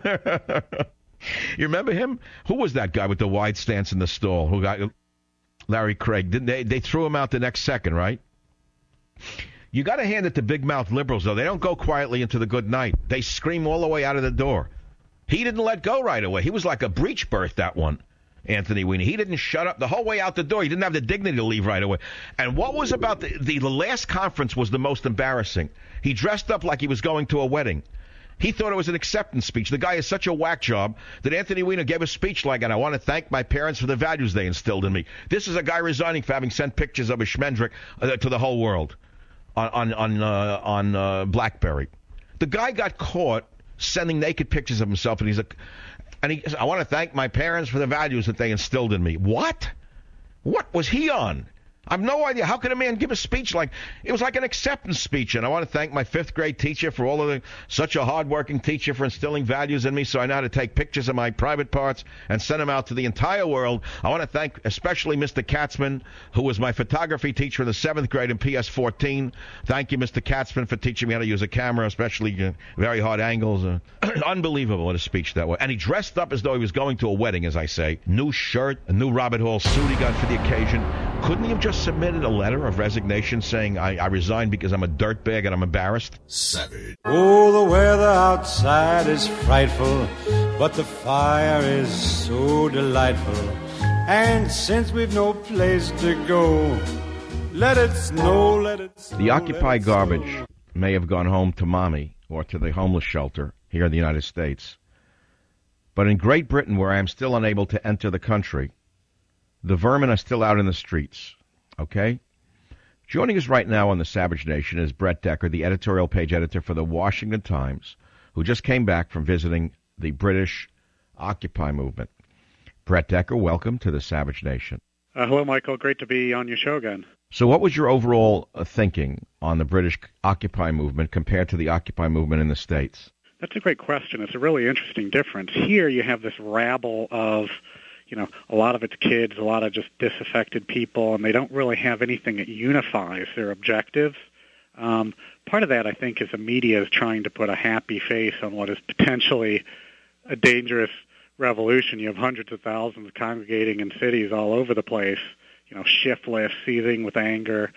you remember him? Who was that guy with the wide stance in the stall? Who got Larry Craig? Didn't they threw him out the next second, right? You got to hand it to big mouth liberals, though. They don't go quietly into the good night. They scream all the way out of the door. He didn't let go right away. He was like a breech birth, that one, Anthony Weiner. He didn't shut up the whole way out the door. He didn't have the dignity to leave right away. And what was about the last conference was the most embarrassing. He dressed up like he was going to a wedding. He thought it was an acceptance speech. The guy is such a whack job that Anthony Weiner gave a speech like, and I want to thank my parents for the values they instilled in me. This is a guy resigning for having sent pictures of a schmendrick to the whole world on BlackBerry. The guy got caught sending naked pictures of himself, and he says, I want to thank my parents for the values that they instilled in me. What? What was he on? I have no idea. How could a man give a speech like it was like an acceptance speech? And I want to thank my 5th grade teacher for such a hardworking teacher for instilling values in me, so I know how to take pictures of my private parts and send them out to the entire world. I want to thank especially Mr. Katzman, who was my photography teacher in the 7th grade in PS14. Thank you, Mr. Katzman, for teaching me how to use a camera, especially very hard angles. Unbelievable, what a speech that was. And he dressed up as though he was going to a wedding, as I say. New shirt, a new Robert Hall suit he got for the occasion. Couldn't he have just submitted a letter of resignation saying, I resign because I'm a dirtbag and I'm embarrassed? Savage. Oh, the weather outside is frightful, but the fire is so delightful. And since we've no place to go, let it snow, let it snow. The Occupy garbage may have gone home to mommy or to the homeless shelter here in the United States. But in Great Britain, where I am still unable to enter the country, the vermin are still out in the streets, okay? Joining us right now on the Savage Nation is Brett Decker, the editorial page editor for the Washington Times, who just came back from visiting the British Occupy movement. Brett Decker, welcome to the Savage Nation. Hello, Michael. Great to be on your show again. So what was your overall thinking on the British Occupy movement compared to the Occupy movement in the States? That's a great question. It's a really interesting difference. Here you have this rabble of a lot of it's kids, a lot of just disaffected people, and they don't really have anything that unifies their objectives. Part of that, I think, is the media is trying to put a happy face on what is potentially a dangerous revolution. You have hundreds of thousands congregating in cities all over the place, shiftless, seething with anger.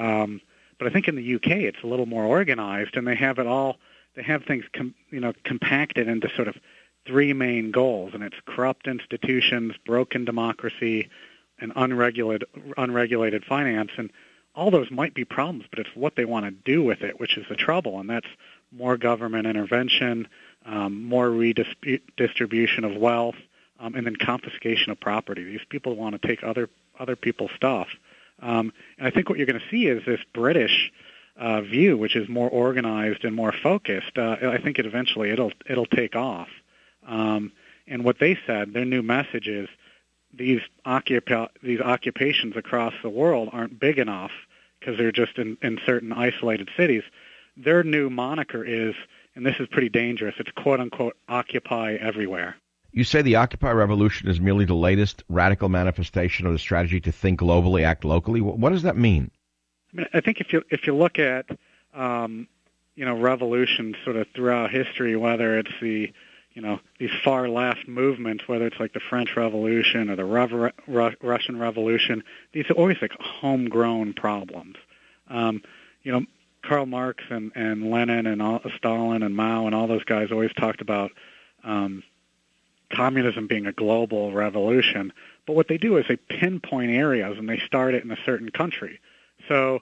But I think in the UK it's a little more organized, and they have it all. They have things, compacted into sort of 3 main goals, and it's corrupt institutions, broken democracy, and unregulated finance. And all those might be problems, but it's what they want to do with it, which is the trouble, and that's more government intervention, more redistribution of wealth, and then confiscation of property. These people want to take other people's stuff. And I think what you're going to see is this British view, which is more organized and more focused. I think it'll take off. And what they said, their new message is these occupations across the world aren't big enough because they're just in certain isolated cities. Their new moniker is, and this is pretty dangerous, it's quote-unquote Occupy Everywhere. You say the Occupy revolution is merely the latest radical manifestation of the strategy to think globally, act locally. What does that mean? I mean, I think if you look at revolutions sort of throughout history, whether it's these far left movements, whether it's like the French Revolution or the Russian Revolution, these are always like homegrown problems. Karl Marx and Lenin and Stalin and Mao and all those guys always talked about communism being a global revolution. But what they do is they pinpoint areas and they start it in a certain country. So,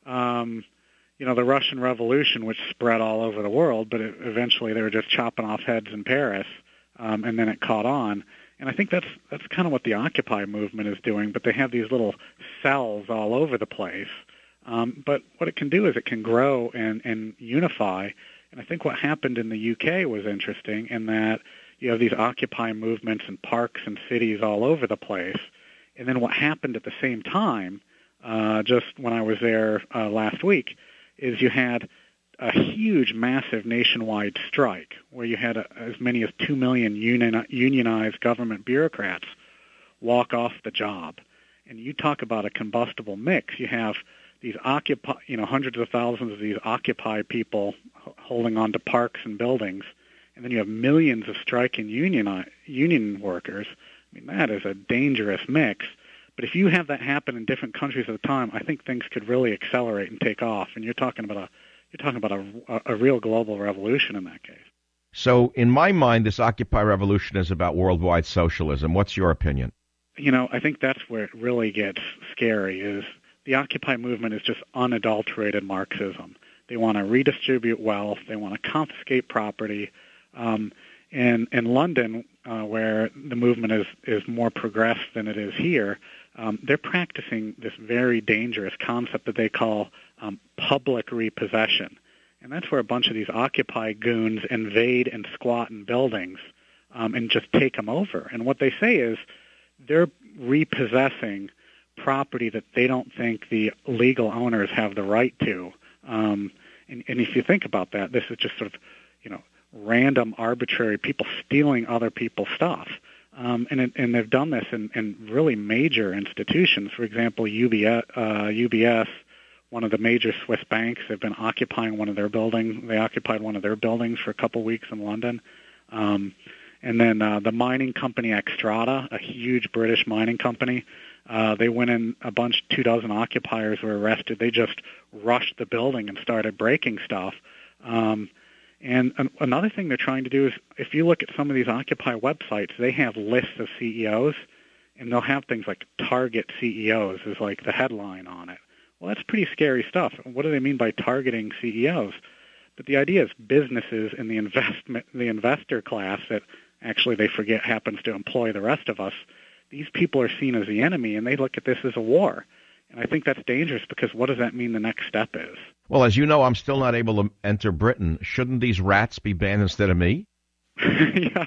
the Russian Revolution, which spread all over the world, but eventually they were just chopping off heads in Paris, and then it caught on. And I think that's kind of what the Occupy movement is doing, but they have these little cells all over the place. But what it can do is it can grow and unify. And I think what happened in the UK was interesting in that you have these Occupy movements in parks and cities all over the place. And then what happened at the same time, just when I was there last week, is you had a huge, massive nationwide strike where you had as many as 2 million unionized government bureaucrats walk off the job. And you talk about a combustible mix. You have these hundreds of thousands of these Occupy people holding on to parks and buildings, and then you have millions of striking union workers. I mean, that is a dangerous mix. But if you have that happen in different countries at a time, I think things could really accelerate and take off. And you're talking about a real global revolution in that case. So, in my mind, this Occupy revolution is about worldwide socialism. What's your opinion? I think that's where it really gets scary. Is the Occupy movement is just unadulterated Marxism. They want to redistribute wealth. They want to confiscate property. And in London, where the movement is more progressed than it is here, they're practicing this very dangerous concept that they call public repossession. And that's where a bunch of these Occupy goons invade and squat in buildings and just take them over. And what they say is they're repossessing property that they don't think the legal owners have the right to. And if you think about that, this is just sort of, random, arbitrary people stealing other people's stuff. And they've done this in really major institutions. For example, UBS, one of the major Swiss banks, have been occupying one of their buildings. They occupied one of their buildings for a couple of weeks in London. And then the mining company Xstrata, a huge British mining company, they went in 24 occupiers were arrested. They just rushed the building and started breaking stuff. And another thing they're trying to do is, if you look at some of these Occupy websites, they have lists of CEOs, and they'll have things like target CEOs as like the headline on it. Well, that's pretty scary stuff. What do they mean by targeting CEOs? But the idea is businesses in the investor class that actually they forget happens to employ the rest of us. These people are seen as the enemy, and they look at this as a war. And I think that's dangerous because what does that mean the next step is? Well, as you know, I'm still not able to enter Britain. Shouldn't these rats be banned instead of me? Yeah,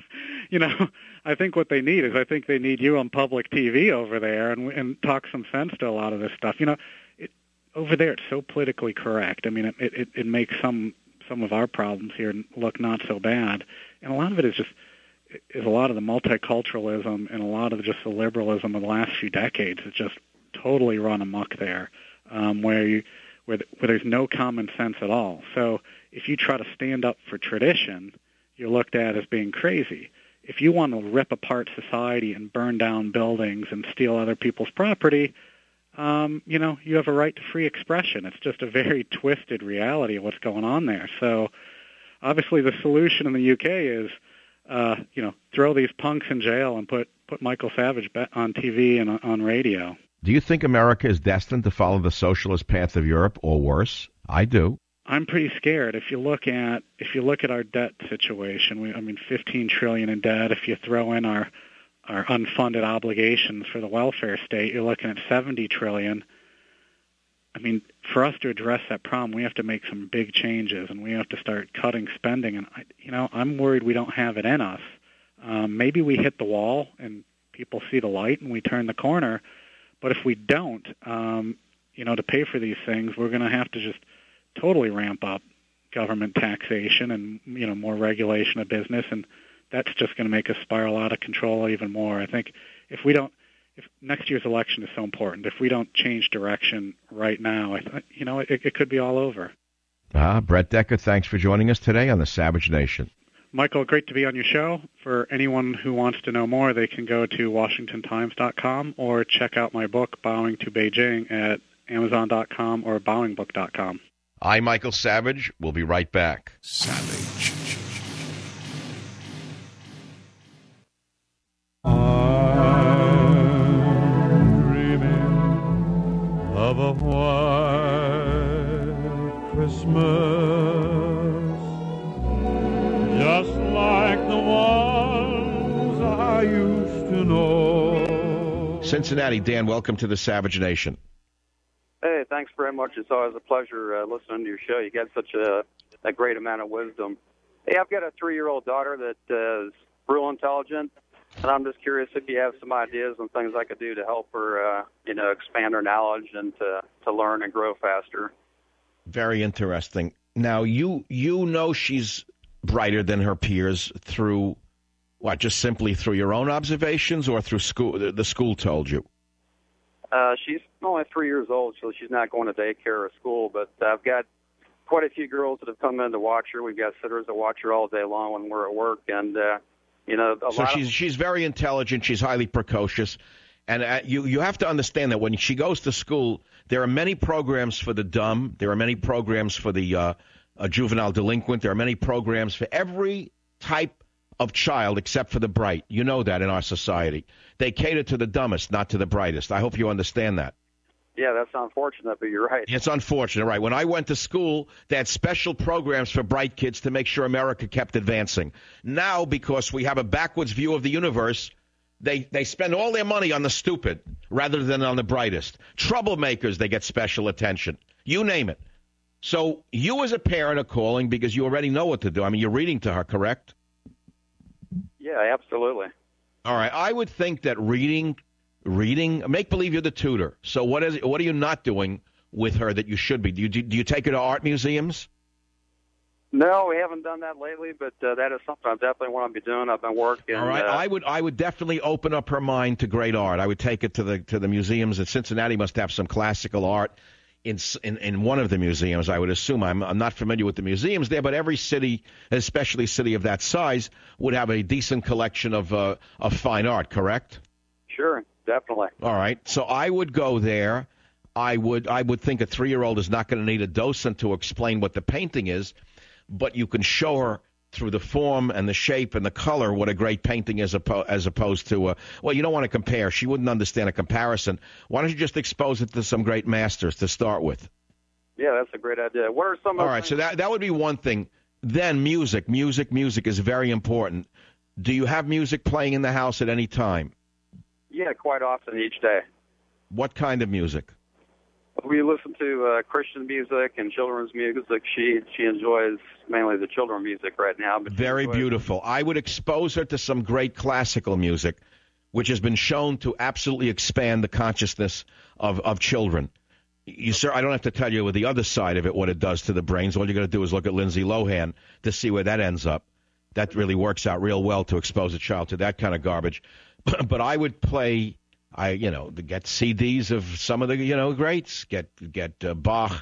I think what they need is they need you on public TV over there and talk some sense to a lot of this stuff. Over there it's so politically correct. I mean, it makes some of our problems here look not so bad. And a lot of it is a lot of the multiculturalism and a lot of just the liberalism of the last few decades. It's just totally run amok there, where there's no common sense at all. So if you try to stand up for tradition, you're looked at as being crazy. If you want to rip apart society and burn down buildings and steal other people's property, you have a right to free expression. It's just a very twisted reality of what's going on there. So obviously the solution in the UK is, throw these punks in jail and put Michael Savage on TV and on radio. Do you think America is destined to follow the socialist path of Europe, or worse? I do. I'm pretty scared. If you look at our debt situation, $15 trillion in debt. If you throw in our our unfunded obligations for the welfare state, you're looking at $70 trillion. I mean, for us to address that problem, we have to make some big changes, and we have to start cutting spending. And I'm worried we don't have it in us. Maybe we hit the wall and people see the light and we turn the corner. But if we don't, to pay for these things, we're going to have to just totally ramp up government taxation and more regulation of business, and that's just going to make us spiral out of control even more. I think if next year's election is so important, if we don't change direction right now, it could be all over. Brett Decker, thanks for joining us today on the Savage Nation. Michael, great to be on your show. For anyone who wants to know more, they can go to WashingtonTimes.com or check out my book, Bowing to Beijing, at Amazon.com or BowingBook.com. I'm Michael Savage. We'll be right back. Savage. Of a white Christmas, just like the ones I used to know. Cincinnati, Dan, welcome to the Savage Nation. Hey, thanks very much. It's always a pleasure listening to your show. You got such a great amount of wisdom. Hey, I've got a 3-year-old daughter that is real intelligent. And I'm just curious if you have some ideas on things I could do to help her, expand her knowledge and to learn and grow faster. Very interesting. Now, you know she's brighter than her peers through, what, just simply through your own observations or through school? The school told you? She's only 3 years old, so she's not going to daycare or school. But I've got quite a few girls that have come in to watch her. We've got sitters that watch her all day long when we're at work, and so she's very intelligent. She's highly precocious, and you have to understand that when she goes to school, there are many programs for the dumb. There are many programs for the juvenile delinquent. There are many programs for every type of child except for the bright. You know that in our society, they cater to the dumbest, not to the brightest. I hope you understand that. Yeah, that's unfortunate, but you're right. It's unfortunate, right. When I went to school, they had special programs for bright kids to make sure America kept advancing. Now, because we have a backwards view of the universe, they spend all their money on the stupid rather than on the brightest. Troublemakers, they get special attention. You name it. So you as a parent are calling because you already know what to do. I mean, you're reading to her, correct? Yeah, absolutely. All right. I would think that reading, make believe you're the tutor. So what are you not doing with her that you should be? Do you take her to art museums? No, we haven't done that lately, but that is something I definitely want to be doing. I've been working. All right, I would definitely open up her mind to great art. I would take it to the museums. And Cincinnati must have some classical art in one of the museums. I would assume. I'm not familiar with the museums there, but every city, especially a city of that size, would have a decent collection of fine art. Correct? Sure. Definitely. All right. So I would go there. I would think a 3-year-old is not going to need a docent to explain what the painting is, but you can show her through the form and the shape and the color what a great painting is as opposed to well, you don't want to compare. She wouldn't understand a comparison. Why don't you just expose it to some great masters to start with? Yeah, that's a great idea. What are some? All right. So that would be one thing. Then music is very important. Do you have music playing in the house at any time? Yeah, quite often each day. What kind of music? We listen to Christian music and children's music. She enjoys mainly the children's music right now. But very beautiful. I would expose her to some great classical music, which has been shown to absolutely expand the consciousness of children. I don't have to tell you with the other side of it what it does to the brains. All you got to do is look at Lindsay Lohan to see where that ends up. That really works out real well to expose a child to that kind of garbage. But I would play, get CDs of some of the, greats, get Bach,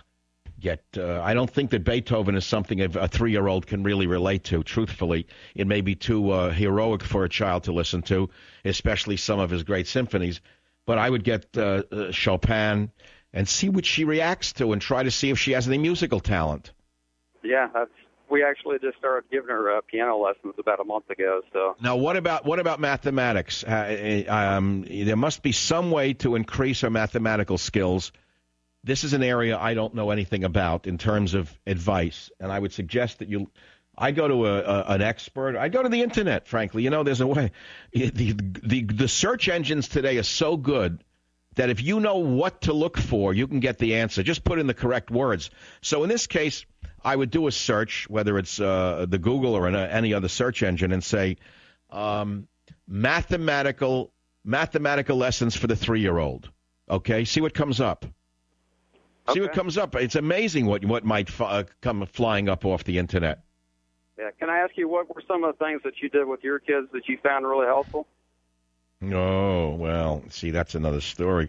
I don't think that Beethoven is something a 3-year-old can really relate to, truthfully. It may be too heroic for a child to listen to, especially some of his great symphonies. But I would get Chopin and see what she reacts to and try to see if she has any musical talent. Yeah, we actually just started giving her piano lessons about a month ago. So now, what about mathematics? There must be some way to increase her mathematical skills. This is an area I don't know anything about in terms of advice, and I would suggest that you I go to an expert. I go to the internet, frankly. You know, there's a way. The search engines today are so good that if you know what to look for, you can get the answer. Just put in the correct words. So in this case, I would do a search, whether it's the Google or any other search engine, and say mathematical lessons for the 3-year-old. Okay, see what comes up. See what comes up. It's amazing what might come flying up off the internet. Yeah. Can I ask you, what were some of the things that you did with your kids that you found really helpful? Oh, well, see, that's another story.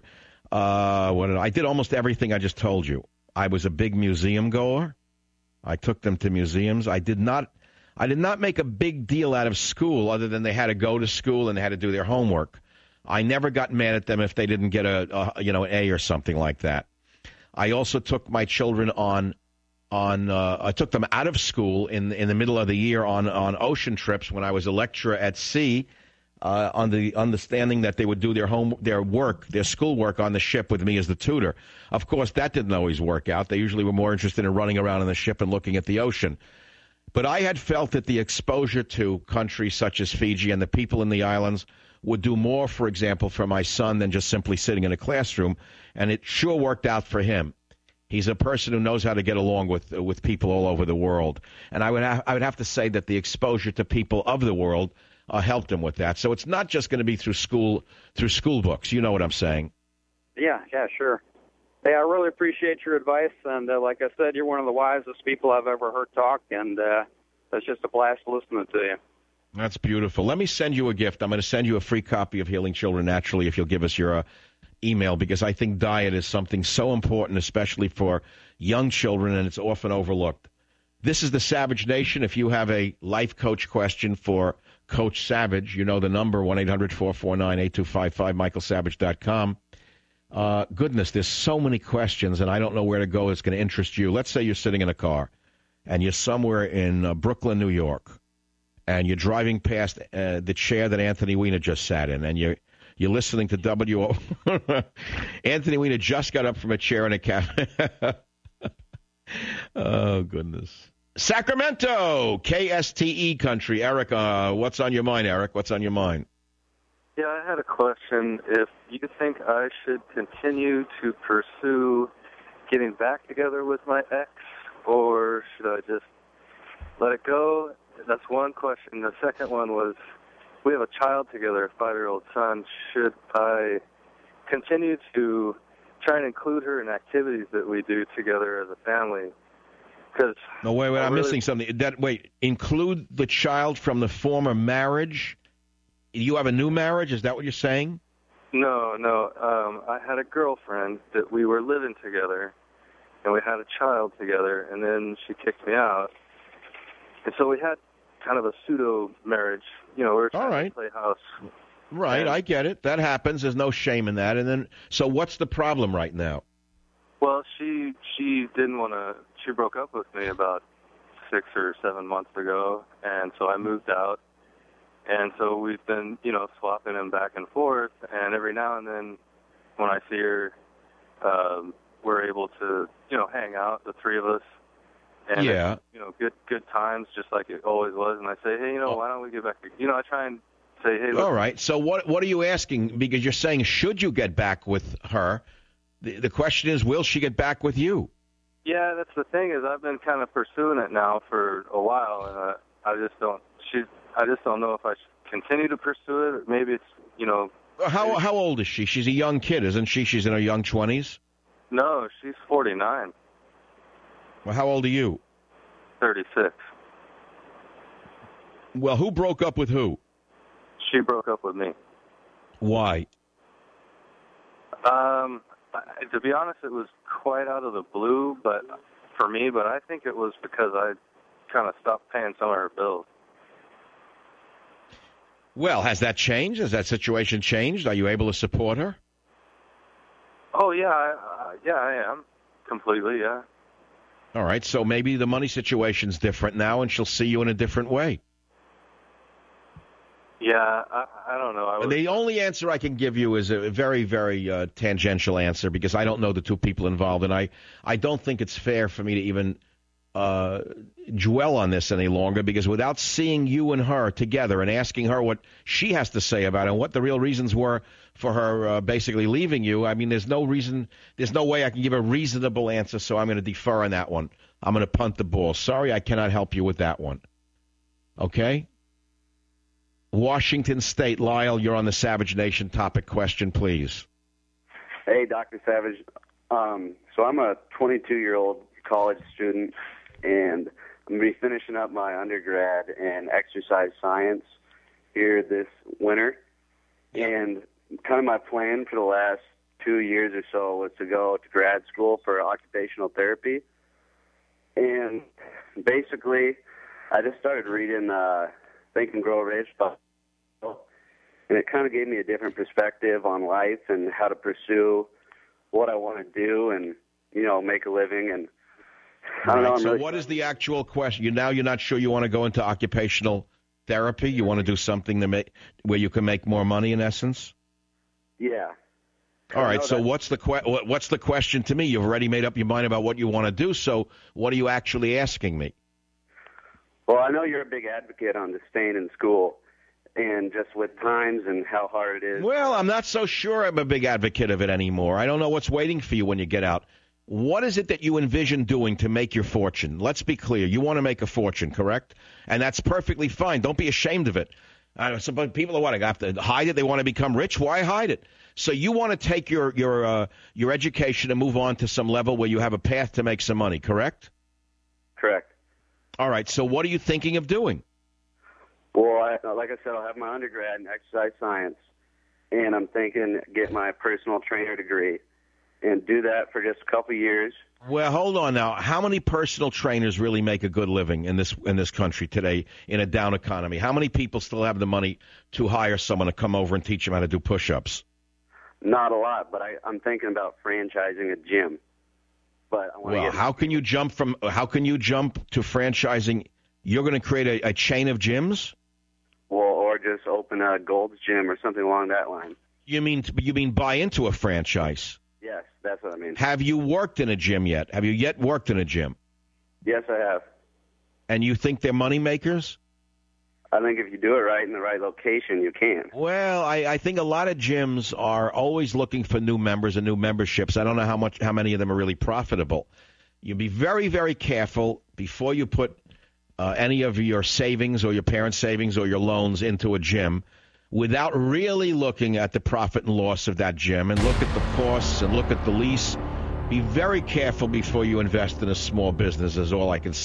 I did almost everything I just told you. I was a big museum goer. I took them to museums. I did not make a big deal out of school other than they had to go to school and they had to do their homework. I never got mad at them if they didn't get an A or something like that. I also took my children I took them out of school in the middle of the year on ocean trips when I was a lecturer at sea, on the understanding that they would do their schoolwork on the ship with me as the tutor. Of course, that didn't always work out. They usually were more interested in running around on the ship and looking at the ocean. But I had felt that the exposure to countries such as Fiji and the people in the islands would do more, for example, for my son than just simply sitting in a classroom, and it sure worked out for him. He's a person who knows how to get along with people all over the world, and I would have to say that the exposure to people of the world helped him with that. So it's not just going to be through school books. You know what I'm saying? Yeah, sure. Hey, I really appreciate your advice, and like I said, you're one of the wisest people I've ever heard talk, and it's just a blast listening to you. That's beautiful. Let me send you a gift. I'm going to send you a free copy of Healing Children Naturally if you'll give us your email, because I think diet is something so important, especially for young children, and it's often overlooked. This is the Savage Nation. If you have a life coach question for Coach Savage, you know the number, 1-800-449-8255, michaelsavage.com. Goodness, there's so many questions, and I don't know where to go that's going to interest you. Let's say you're sitting in a car, and you're somewhere in Brooklyn, New York, and you're driving past the chair that Anthony Weiner just sat in, and you're listening to WO. Anthony Weiner just got up from a chair in a cafe. Oh, goodness. Sacramento, KSTE country. Eric, what's on your mind, Eric? What's on your mind? Yeah, I had a question. If you think I should continue to pursue getting back together with my ex, or should I just let it go? That's one question. The second one was, we have a child together, a 5-year-old son. Should I continue to try and include her in activities that we do together as a family? No, wait, I'm missing something. Include the child from the former marriage? You have a new marriage? Is that what you're saying? No. I had a girlfriend that we were living together, and we had a child together, and then she kicked me out. And so we had kind of a pseudo-marriage. You know, we were trying to play house. Right, and I get it. That happens. There's no shame in that. And then, so what's the problem right now? Well, she didn't want to. She broke up with me about 6 or 7 months ago, and so I moved out. And so we've been, swapping them back and forth. And every now and then, when I see her, we're able to, hang out, the three of us. And yeah. Good times, just like it always was. And I say, hey, why don't we get back? I try and say, hey, look. All right. So what are you asking? Because you're saying, should you get back with her? The question is, will she get back with you? Yeah, that's the thing, is I've been kind of pursuing it now for a while, and I just don't know if I should continue to pursue it. Or maybe it's, How old is she? She's a young kid, isn't she? She's in her young 20s? No, she's 49. Well, how old are you? 36. Well, who broke up with who? She broke up with me. Why? To be honest, it was quite out of the blue, but I think it was because I kind of stopped paying some of her bills. Well, has that changed? Has that situation changed? Are you able to support her? Oh, yeah, I am. Completely, yeah. All right, so maybe the money situation's different now, and she'll see you in a different way. Yeah, I don't know. The only answer I can give you is a very, very tangential answer, because I don't know the two people involved, and I don't think it's fair for me to even dwell on this any longer, because without seeing you and her together and asking her what she has to say about it and what the real reasons were for her basically leaving you, I mean, there's no way I can give a reasonable answer, so I'm going to defer on that one. I'm going to punt the ball. Sorry, I cannot help you with that one. Okay? Washington State, Lyle, you're on the Savage Nation topic. Question, please. Hey, Dr. Savage. So I'm a 22-year-old college student, and I'm going to be finishing up my undergrad in exercise science here this winter. And kind of my plan for the last 2 years or so was to go to grad school for occupational therapy. And basically, I just started reading Think and Grow Rich, and it kind of gave me a different perspective on life and how to pursue what I want to do and, make a living. And I don't know. So what is the actual question? You're not sure you want to go into occupational therapy? You want to do something where you can make more money, in essence? Yeah. All right. So what's the question to me? You've already made up your mind about what you want to do. So what are you actually asking me? Well, I know you're a big advocate on staying in school, and just with times and how hard it is. Well, I'm not so sure I'm a big advocate of it anymore. I don't know what's waiting for you when you get out. What is it that you envision doing to make your fortune? Let's be clear. You want to make a fortune, correct? And that's perfectly fine. Don't be ashamed of it. Some people have to hide it. They want to become rich. Why hide it? So you want to take your education and move on to some level where you have a path to make some money, correct? Correct. All right. So what are you thinking of doing? Well, like I said, I'll have my undergrad in exercise science, and I'm thinking get my personal trainer degree and do that for just a couple of years. Well, hold on now. How many personal trainers really make a good living in this country today in a down economy? How many people still have the money to hire someone to come over and teach them how to do push-ups? Not a lot, but I'm thinking about franchising a gym. But how can you jump to franchising? You're going to create a chain of gyms? Well, or just open a Gold's Gym or something along that line. You mean buy into a franchise? Yes, that's what I mean. Have you worked in a gym yet? Have you yet worked in a gym? Yes, I have. And you think they're money makers? I think if you do it right in the right location, you can. Well, I think a lot of gyms are always looking for new members and new memberships. I don't know how many of them are really profitable. You be very, very careful before you put any of your savings or your parents' savings or your loans into a gym without really looking at the profit and loss of that gym and look at the costs and look at the lease. Be very careful before you invest in a small business is all I can say.